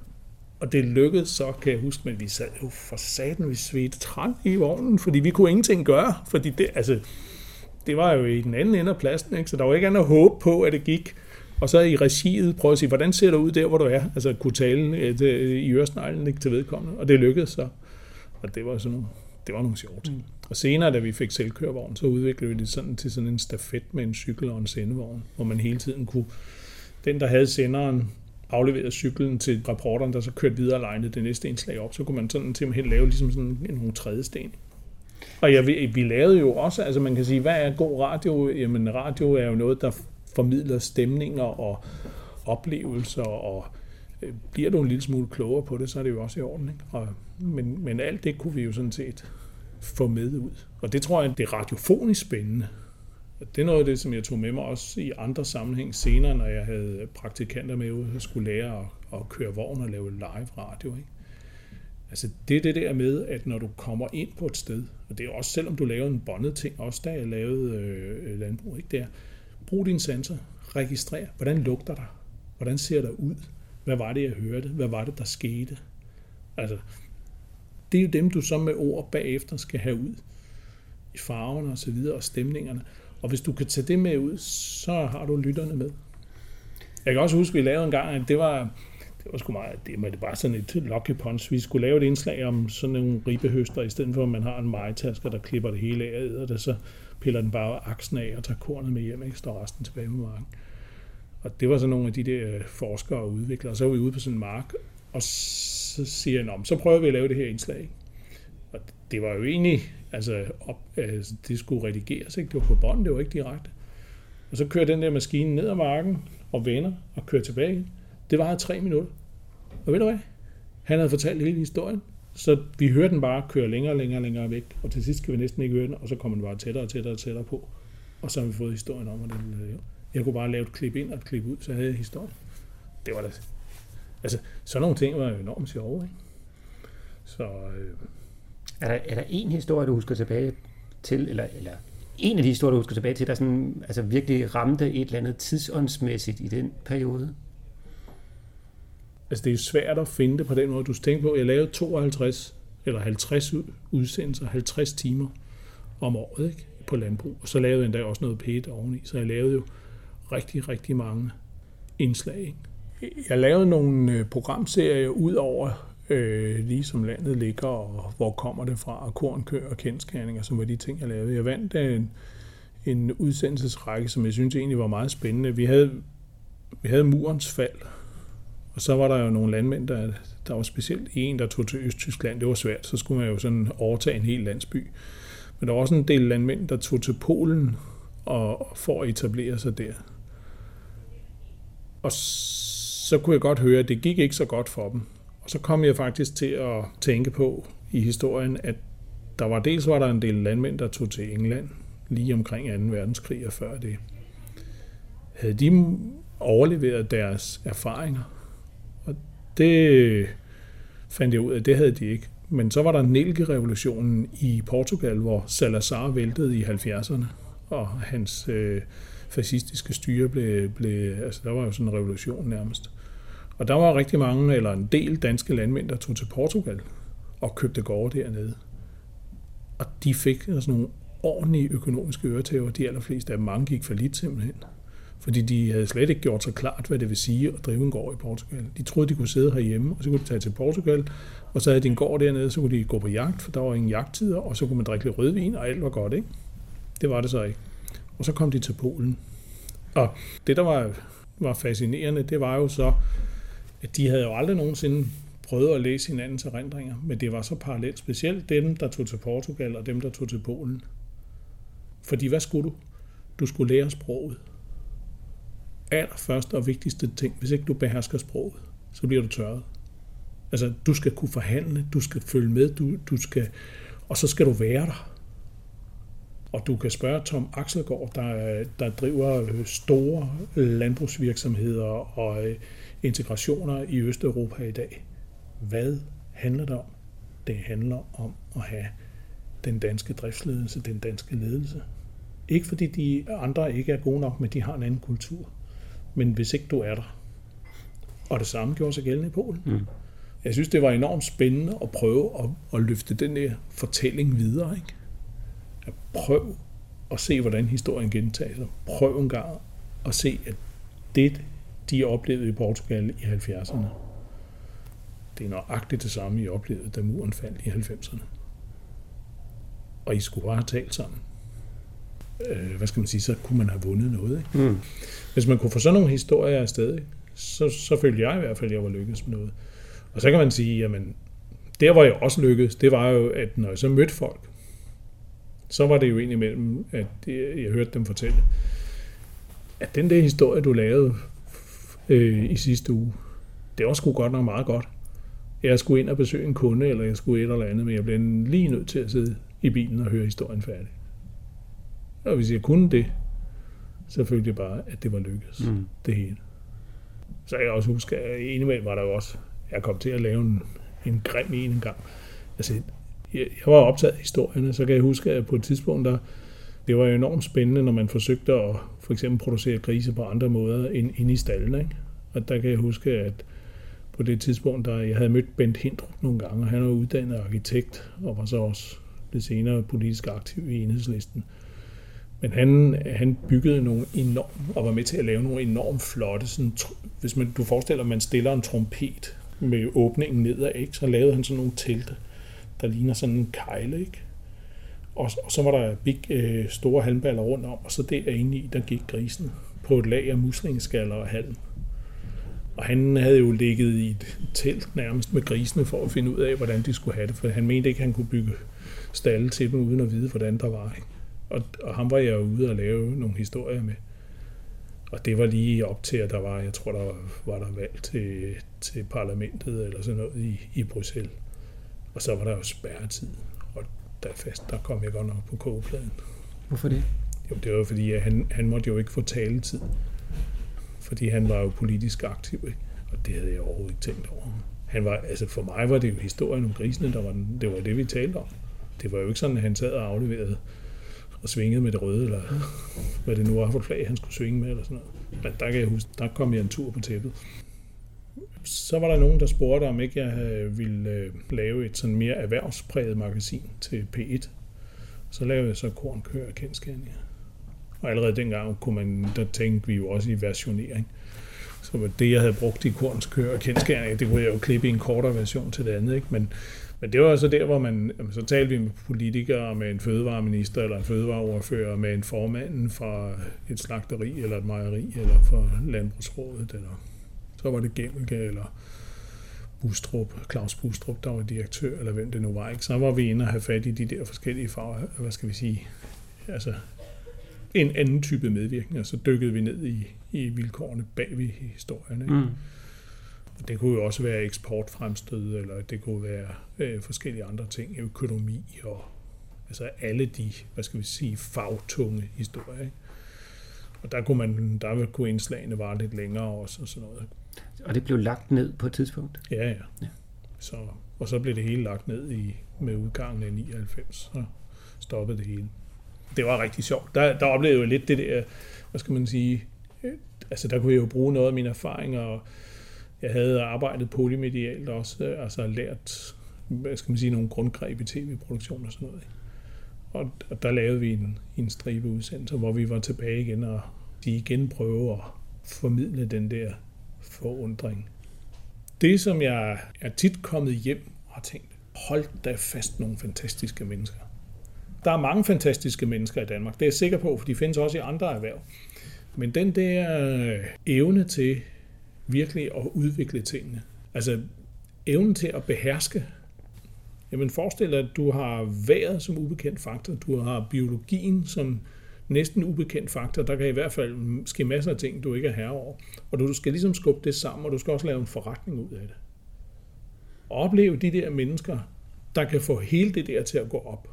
Og det lykkedes så, kan jeg huske, men vi sad jo for satan, vi svedte træt i vognen, fordi vi kunne ingenting gøre, fordi det var jo i den anden ende af pladsen, ikke? Så der var ikke andet håb på, at det gik. Og så i regiet prøve at sige, hvordan ser det ud der, hvor du er? Altså kunne tale i øresneglen, ikke, til vedkommende. Og det lykkedes så. Og det var nogle sjove ting. Og senere, da vi fik selvkørevogn, så udviklede vi det sådan til sådan en stafet med en cykel og en sendevogn, hvor man hele tiden kunne... Den, der havde senderen, afleverede cyklen til reporteren, der så kørte videre og legnede det næste indslag op, så kunne man sådan simpelthen lave ligesom sådan nogle trædesten. Og vi lavede jo også, altså man kan sige, hvad er god radio? Jamen radio er jo noget, der formidler stemninger og oplevelser, og bliver du en lille smule klogere på det, så er det jo også i orden. Ikke? Men alt det kunne vi jo sådan set få med ud. Og det tror jeg, det er radiofonisk spændende. Det er noget af det, som jeg tog med mig også i andre sammenhæng senere, når jeg havde praktikanter med ude og skulle lære at køre vogn og lave live radio. Ikke? Altså det er det der med, at når du kommer ind på et sted, og det er også selvom du laver en båndet ting, også da jeg lavede landbrug, ikke der, brug din sanser, registrer, hvordan lugter der, hvordan ser der ud, hvad var det, jeg hørte, hvad var det, der skete. Altså, det er jo dem, du så med ord bagefter skal have ud i farverne og så videre, og stemningerne. Og hvis du kan tage det med ud, så har du lytterne med. Jeg kan også huske, at vi lavede en gang, at det var sgu meget, det var sådan et lucky punch. Vi skulle lave et indslag om sådan nogle ribbehøster, i stedet for at man har en majtasker, der klipper det hele af, og det så piller den bare aksen af og tager kornet med hjem, ikke? Står resten tilbage på marken. Og det var så nogle af de der forskere og udviklere, og så var vi ude på sådan en mark, og så siger jeg, så prøver vi at lave det her indslag. Og det var jo egentlig, altså det skulle redigeres, ikke? Det var på bånd, det var ikke direkte. Og så kører den der maskine ned ad marken og vender og kører tilbage. Det varede 3 minutter. Og ved du hvad? Han havde fortalt hele historien, så vi hørte den bare køre længere væk, og til sidst kan vi næsten ikke høre den, og så kommer den bare tættere på. Og så har vi fået historien om, hvordan den lavede. Jeg kunne bare lave et klip ind og et klip ud, så havde jeg historien. Det var det. Altså, sådan nogle ting var jo enormt sjove, ikke? Så... Er der en historie, du husker tilbage til, eller en af de historier, du husker tilbage til, der sådan, altså virkelig ramte et eller andet tidsåndsmæssigt i den periode? Altså, det er svært at finde det på den måde. Du skal tænke på, at jeg lavede 52 eller 50 udsendelser, 50 timer om året, ikke? På landbrug. Og så lavede jeg endda også noget P1 oveni, så jeg lavede jo rigtig, rigtig mange indslag, ikke? Jeg lavede nogle programserier ud over lige som landet ligger, og hvor kommer det fra, og kornkør og kendskærninger, som var de ting, jeg lavede. Jeg vandt en udsendelsesrække, som jeg synes egentlig var meget spændende. Vi havde Murens fald, og så var der jo nogle landmænd, der var specielt en, der tog til Østtyskland. Det var svært, så skulle man jo sådan overtage en hel landsby. Men der var også en del landmænd, der tog til Polen og for at etablere sig der. Og så kunne jeg godt høre, at det gik ikke så godt for dem. Og så kom jeg faktisk til at tænke på i historien, at der var en del landmænd, der tog til England lige omkring 2. verdenskrig og før det. Havde de overleveret deres erfaringer? Og det fandt jeg ud af, det havde de ikke. Men så var der Nelke-revolutionen i Portugal, hvor Salazar væltede i 70'erne, og hans fascistiske styre altså der var jo sådan en revolution nærmest. Og der var rigtig mange, eller en del danske landmænd, der tog til Portugal og købte gårde dernede. Og de fik altså nogle ordentlige økonomiske øretæver. De allerfleste af dem, mange gik fallit simpelthen. Fordi de havde slet ikke gjort så klart, hvad det vil sige at drive en gård i Portugal. De troede, de kunne sidde herhjemme, og så kunne de tage til Portugal, og så havde de en gård dernede, så kunne de gå på jagt, for der var ingen jagttider, og så kunne man drikke lidt rødvin, og alt var godt, ikke? Det var det så ikke. Og så kom de til Polen. Og det, der var fascinerende, det var jo så, at de havde jo aldrig nogensinde prøvet at læse hinandens erindringer, men det var så parallelt, specielt dem, der tog til Portugal, og dem, der tog til Polen. Fordi hvad skulle du? Du skulle lære sproget. Allerførste og vigtigste ting, hvis ikke du behersker sproget, så bliver du tørret. Altså, du skal kunne forhandle, du skal følge med, du skal, og så skal du være der. Og du kan spørge Tom Axelgaard, der driver store landbrugsvirksomheder og integrationer i Østeuropa i dag. Hvad handler det om? Det handler om at have den danske driftsledelse, den danske ledelse. Ikke fordi de andre ikke er gode nok, men de har en anden kultur. Men hvis ikke du er der. Og det samme gjorde sig gældende i Polen. Jeg synes, det var enormt spændende at prøve at løfte den der fortælling videre. Ikke? At prøve at se, hvordan historien gentager sig. Prøv en gang at se, at det, de oplevede i Portugal i 70'erne, det er nøjagtigt det samme, I oplevede, da muren faldt i 90'erne. Og I skulle bare have talt sammen. Hvad skal man sige, så kunne man have vundet noget. Ikke? Hvis man kunne få sådan nogle historier afsted, så følte jeg i hvert fald, at jeg var lykkedes med noget. Og så kan man sige, jamen, der hvor jeg også lykkedes, det var jo, at når jeg så mødte folk, så var det jo indimellem, at jeg hørte dem fortælle, at den der historie, du lavede i sidste uge, det var sgu godt nok meget godt. Jeg skulle ind og besøge en kunde, eller jeg skulle et eller andet, men jeg blev lige nødt til at sidde i bilen og høre historien færdig. Og hvis jeg kunne det, så følte jeg bare, at det var lykkedes, det hele. Så jeg også husker, at indimellem var der jo også, jeg kom til at lave en grim en gang. Altså, jeg var optaget af historierne, så kan jeg huske, at på et tidspunkt, det var enormt spændende, når man forsøgte at for eksempel producere grise på andre måder end inde i stallen. Ikke? Og der kan jeg huske, at på det tidspunkt, der jeg havde mødt Bent Hindrup nogle gange, og han var uddannet arkitekt, og var så også lidt senere politisk aktiv i Enhedslisten. Men han byggede nogle enormt, og var med til at lave nogle enormt flotte, sådan, hvis du forestiller, at man stiller en trompet med åbningen nedad, ikke? Så lavede han sådan nogle telte, der ligner sådan en kejle, ikke? Og så var der store halmballer rundt om, og så derinde i, der gik grisen på et lag af muslingeskaller og halm. Og han havde jo ligget i et telt nærmest med grisene for at finde ud af, hvordan de skulle have det, for han mente ikke, at han kunne bygge stalle til dem, uden at vide, hvordan der var, ikke? Og ham var jeg ude og lave nogle historier med. Og det var lige op til, at der var, jeg tror, der var valg til parlamentet eller sådan noget i Bruxelles. Og så var der jo spærretid. Og der kom jeg godt nok på kogepladen. Hvorfor det? Jo, det var fordi, at han måtte jo ikke få taletid. Fordi han var jo politisk aktiv, ikke? Og det havde jeg overhovedet ikke tænkt over. Altså for mig var det jo historien om grisene, det var det, vi talte om. Det var jo ikke sådan, at han sad og afleverede og svingede med det røde, eller hvad det nu var for flag, han skulle svinge med, eller sådan noget. Men der kan jeg huske, der kom jeg en tur på tæppet. Så var der nogen, der spurgte, om ikke jeg ville lave et sådan mere erhvervspræget magasin til P1. Så lavede jeg så Korn, Køer og Kendsgerninger. Og allerede dengang der tænkte vi jo også i versionering. Så det, jeg havde brugt i Korn, Køer og Kendsgerninger, det kunne jeg jo klippe i en kortere version til det andet, ikke? Men det var altså der, hvor så talte vi med politikere, med en fødevareminister eller en fødevareordfører, med en formand fra et slagteri eller et mejeri, eller fra Landbrugsrådet, eller så var det Gemmelke eller Claus Bustrup, der var direktør, eller hvem det nu var, ikke? Så var vi inde og have fat i de der forskellige farver, hvad skal vi sige, altså en anden type medvirkning, og så dykkede vi ned i vilkårene bag ved historien, ikke? Det kunne jo også være eksportfremstød, eller det kunne være forskellige andre ting, økonomi og altså alle de, hvad skal vi sige, fagtunge historier, ikke? Og der kunne indslagene vare lidt længere også og sådan noget. Og det blev lagt ned på et tidspunkt? Ja. Og så blev det hele lagt ned med udgangen af 99, så stoppede det hele. Det var rigtig sjovt. Der oplevede jeg jo lidt det der, hvad skal man sige, altså der kunne jeg jo bruge noget af mine erfaringer, og jeg havde arbejdet polymedialt også, altså lært, hvad skal man sige, nogle grundgreb i tv-produktion og sådan noget. Og der lavede vi en stribe udsendelser, hvor vi var tilbage igen og igen prøve at formidle den der forundring. Det, som jeg er tit kommet hjem og har tænkt, hold da fast nogle fantastiske mennesker. Der er mange fantastiske mennesker i Danmark, det er jeg sikker på, for de findes også i andre erhverv. Men den der evne til virkelig at udvikle tingene, altså evnen til at beherske. Jamen forestil dig, at du har vejret som ubekendt faktor, du har biologien som næsten ubekendt faktor, der kan i hvert fald ske masser af ting, du ikke er herre over. Og du skal ligesom skubbe det sammen, og du skal også lave en forretning ud af det. Og opleve de der mennesker, der kan få hele det der til at gå op.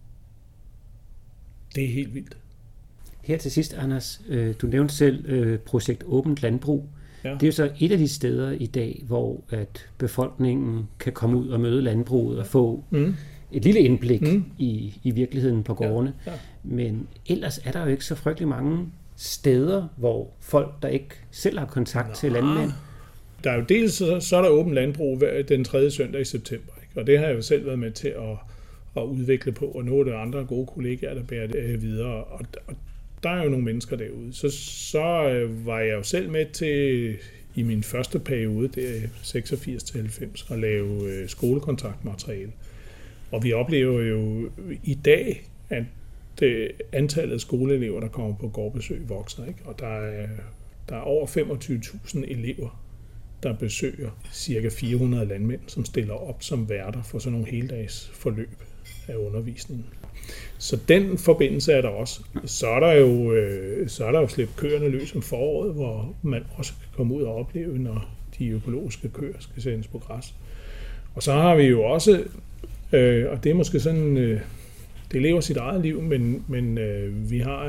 Det er helt vildt. Her til sidst, Anders, du nævnte selv projekt Åbent Landbrug. Ja. Det er jo så et af de steder i dag, hvor at befolkningen kan komme ud og møde landbruget og få et lille indblik i virkeligheden på gårdene. Ja. Ja. Men ellers er der jo ikke så frygtelig mange steder, hvor folk, der ikke selv har kontakt til landmænd. Der er jo dels, så er der åben landbrug den 3. søndag i september. Ikke? Og det har jeg jo selv været med til at udvikle på, og nu er der andre gode kollegaer, der bærer det videre. Og der er jo nogle mennesker derude. Så var jeg jo selv med til i min første periode, det er 86-90, at lave skolekontaktmateriale. Og vi oplever jo i dag, at antallet af skoleelever, der kommer på gårdbesøg, vokser. Ikke? Og der er over 25.000 elever, der besøger ca. 400 landmænd, som stiller op som værter for sådan nogle heldags forløb af undervisningen. Så den forbindelse er der også. Så er der jo slæbt køerne løs om foråret, hvor man også kan komme ud og opleve, når de økologiske køer skal sendes på græs. Og så har vi jo også, og det er måske sådan, det lever sit eget liv, men vi har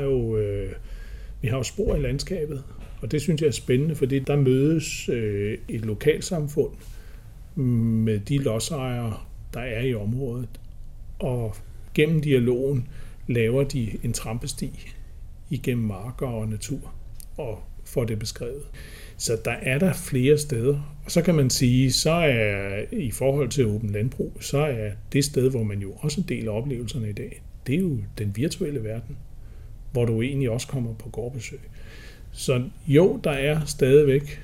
jo spor i landskabet, og det synes jeg er spændende, fordi der mødes et lokalsamfund med de lodsejere, der er i området, og gennem dialogen laver de en trampesti igennem marker og natur og får det beskrevet. Så der er der flere steder. Og så kan man sige, så er i forhold til åben landbrug, så er det sted, hvor man jo også deler oplevelserne i dag, det er jo den virtuelle verden, hvor du egentlig også kommer på gårdbesøg. Så jo, der er stadigvæk,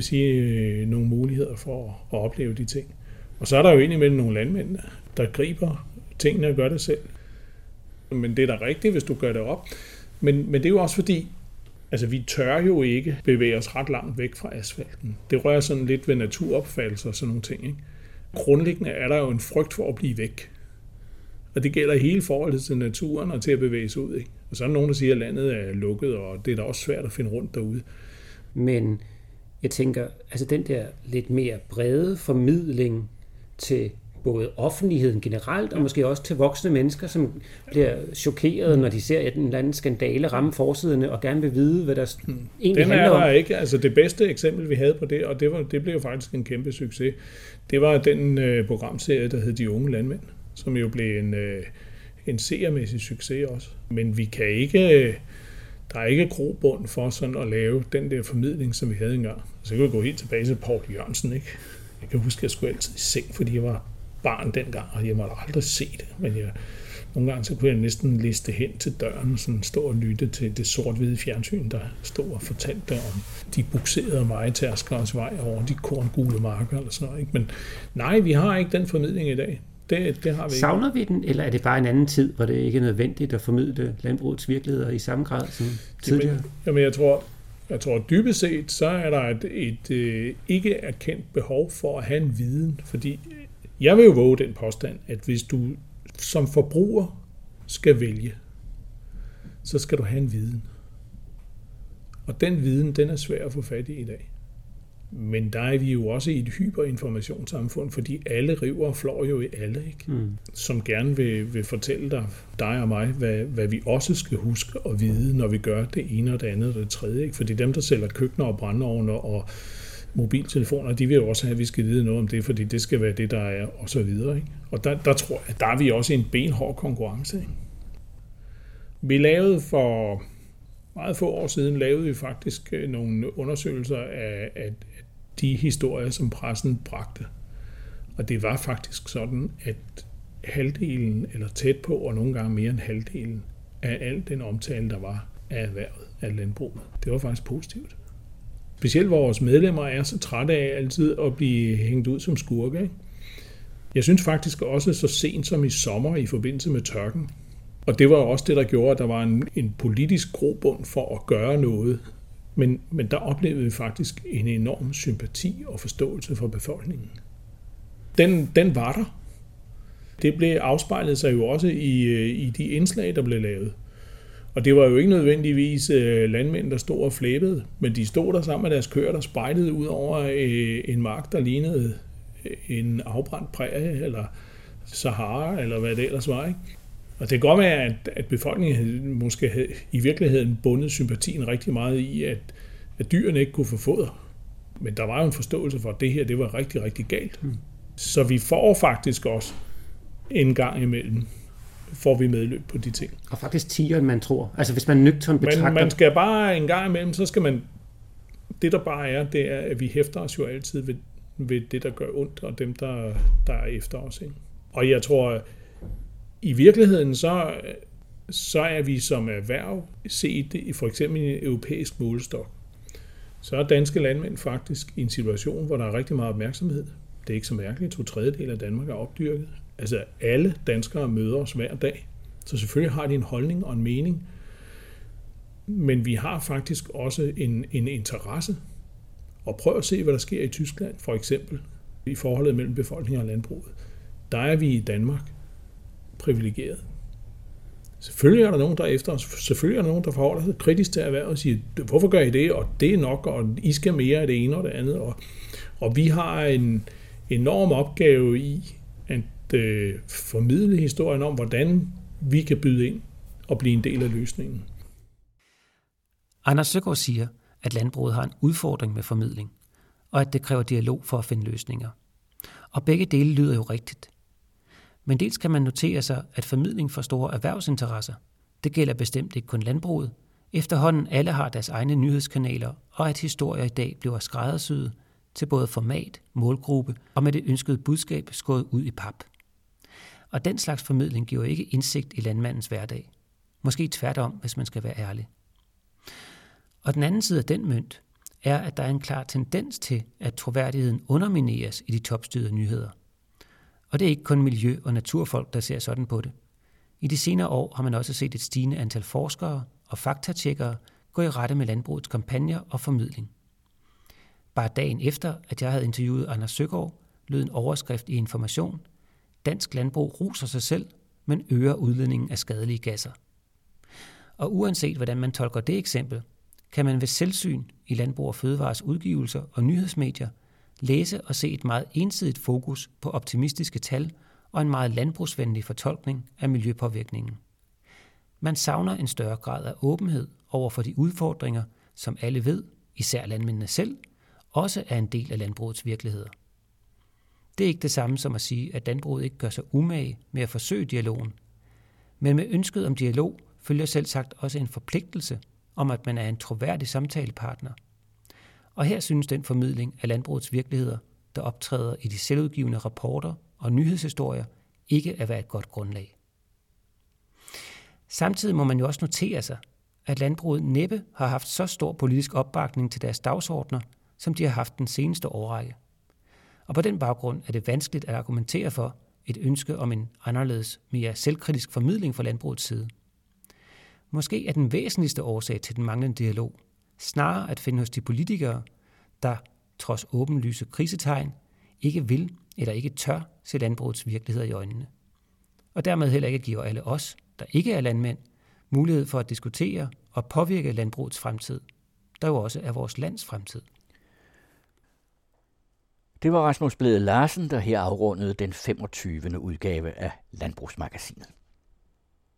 nogle muligheder for at opleve de ting. Og så er der jo indimellem nogle landmænd, der griber tingene og gør det selv. Men det er da rigtigt, hvis du gør det op. Men det er jo også fordi, altså vi tør jo ikke bevæge os ret langt væk fra asfalten. Det rører sådan lidt ved naturopfattelser og sådan nogle ting. Ikke? Grundlæggende er der jo en frygt for at blive væk. Og det gælder hele forholdet til naturen og til at bevæge sig ud. Ikke? Og så er der nogen, der siger, at landet er lukket, og det er da også svært at finde rundt derude. Men jeg tænker, altså den der lidt mere brede formidling til både offentligheden generelt, og måske også til voksne mennesker, som bliver chokeret, når de ser en eller anden skandale ramme forsiderne, og gerne vil vide, hvad der egentlig handler om. Den er der ikke. Altså det bedste eksempel, vi havde på det, og det blev jo faktisk en kæmpe succes, det var den programserie, der hed De Unge Landmænd, som jo blev en seermæssig succes også. Men vi kan ikke, der er ikke grobund for sådan at lave den der formidling, som vi havde engang. Så kan vi gå helt tilbage til Poul Jørgensen, ikke? Jeg kan huske, at jeg skulle altid i seng, fordi jeg var barn dengang, og jeg måtte aldrig se det. Men nogle gange så kunne jeg næsten liste hen til døren og sådan stå og lytte til det sort-hvide fjernsyn, der stod og fortalte om de bukserede mejetærskers vej over de korngule marker eller sådan noget. Ikke? Men nej, vi har ikke den formidling i dag. Det har vi ikke. Savner vi den, eller er det bare en anden tid, hvor det ikke er nødvendigt at formidle landbrugets virkeligheder i samme grad som tidligere? Jamen jeg tror dybest set, så er der et ikke erkendt behov for at have en viden, fordi jeg vil jo våge den påstand, at hvis du som forbruger skal vælge, så skal du have en viden. Og den viden, den er svær at få fat i dag. Men der er vi jo også i et hyperinformationssamfund, fordi alle river og flår jo i alle, ikke? Som gerne vil fortælle dig og mig, hvad vi også skal huske og vide, når vi gør det ene og det andet og det tredje. Ikke? Fordi dem, der sælger køkkener og brændeovne og mobiltelefoner, de vil jo også have, at vi skal vide noget om det, fordi det skal være det, der er, og så videre. Ikke? Og der tror jeg, der er vi også i en benhård konkurrence. Ikke? Vi lavede for meget få år siden, lavede vi faktisk nogle undersøgelser af de historier, som pressen bragte. Og det var faktisk sådan, at halvdelen, eller tæt på, og nogle gange mere end halvdelen, af al den omtale, der var af erhvervet, af landbruget, det var faktisk positivt. Specielt vores medlemmer er så trætte af altid at blive hængt ud som skurke. Ikke? Jeg synes faktisk også så sent som i sommer i forbindelse med tørken. Og det var også det, der gjorde, at der var en politisk grobund for at gøre noget. Men der oplevede vi faktisk en enorm sympati og forståelse for befolkningen. Den var der. Det blev afspejlet sig jo også i de indslag, der blev lavet. Og det var jo ikke nødvendigvis landmænd, der stod og flæbede, men de stod der sammen med deres køer, der spejlede ud over en mark, der lignede en afbrændt prærie, eller Sahara, eller hvad det ellers var. Ikke? Og det kan godt være, at befolkningen måske i virkeligheden bundet sympatien rigtig meget i, at dyrene ikke kunne få foder. Men der var jo en forståelse for, at det her, det var rigtig, rigtig galt. Så vi får faktisk også en gang imellem, får vi medløb på de ting. Og faktisk tiere, end man tror. Altså hvis man nøgternt betragter... Men man skal bare en gang imellem, så skal man... Det der bare er, det er, at vi hæfter os jo altid ved det, der gør ondt, og dem, der er efter os. Ikke? Og jeg tror, i virkeligheden, så er vi som erhverv set i for eksempel en europæisk målestok. Så er danske landmænd faktisk i en situation, hvor der er rigtig meget opmærksomhed. Det er ikke så mærkeligt, 2/3 af Danmark er opdyrket. Altså alle danskere møder os hver dag. Så selvfølgelig har de en holdning og en mening. Men vi har faktisk også en interesse. Og prøv at se, hvad der sker i Tyskland, for eksempel, i forholdet mellem befolkningen og landbruget. Der er vi i Danmark privilegeret. Selvfølgelig er der nogen, der er efter os. Selvfølgelig er der nogen, der forholder sig kritisk til erhvervet og siger, hvorfor gør I det, og det er nok, og I skal mere af det ene og det andet. Og vi har en enorm opgave i at formidle historien om, hvordan vi kan byde ind og blive en del af løsningen. Anders Søgaard siger, at landbruget har en udfordring med formidling, og at det kræver dialog for at finde løsninger. Og begge dele lyder jo rigtigt. Men dels kan man notere sig, at formidling for store erhvervsinteresser, det gælder bestemt ikke kun landbruget, efterhånden alle har deres egne nyhedskanaler, og at historier i dag bliver skræddersyet til både format, målgruppe og med det ønskede budskab skåret ud i pap. Og den slags formidling giver ikke indsigt i landmandens hverdag. Måske tværtom, hvis man skal være ærlig. Og den anden side af den mønt er, at der er en klar tendens til, at troværdigheden undermineres i de topstyrede nyheder. Og det er ikke kun miljø- og naturfolk, der ser sådan på det. I de senere år har man også set et stigende antal forskere og faktatjekkere gå i rette med landbrugets kampagner og formidling. Bare dagen efter, at jeg havde interviewet Anders Søgaard, lød en overskrift i Information: Dansk landbrug roser sig selv, men øger udledningen af skadelige gasser. Og uanset hvordan man tolker det eksempel, kan man ved selvsyn i Landbrug og Fødevares udgivelser og nyhedsmedier læse og se et meget ensidigt fokus på optimistiske tal og en meget landbrugsvenlig fortolkning af miljøpåvirkningen. Man savner en større grad af åbenhed over for de udfordringer, som alle ved, især landmændene selv, også er en del af landbrugets virkeligheder. Det er ikke det samme som at sige, at landbruget ikke gør sig umage med at forsøge dialogen. Men med ønsket om dialog følger selvsagt også en forpligtelse om, at man er en troværdig samtalepartner. Og her synes den formidling af landbrugets virkeligheder, der optræder i de selvudgivende rapporter og nyhedshistorier, ikke at være et godt grundlag. Samtidig må man jo også notere sig, at landbruget næppe har haft så stor politisk opbakning til deres dagsordner, som de har haft den seneste årrække. Og på den baggrund er det vanskeligt at argumentere for et ønske om en anderledes, mere selvkritisk formidling fra landbrugets side. Måske er den væsentligste årsag til den manglende dialog snarere at finde hos de politikere, der trods åbenlyse krisetegn ikke vil eller ikke tør se landbrugets virkeligheder i øjnene. Og dermed heller ikke giver alle os, der ikke er landmænd, mulighed for at diskutere og påvirke landbrugets fremtid, der jo også er vores lands fremtid. Det var Rasmus Blædel Larsen, der her afrundede den 25. udgave af Landbrugsmagasinet.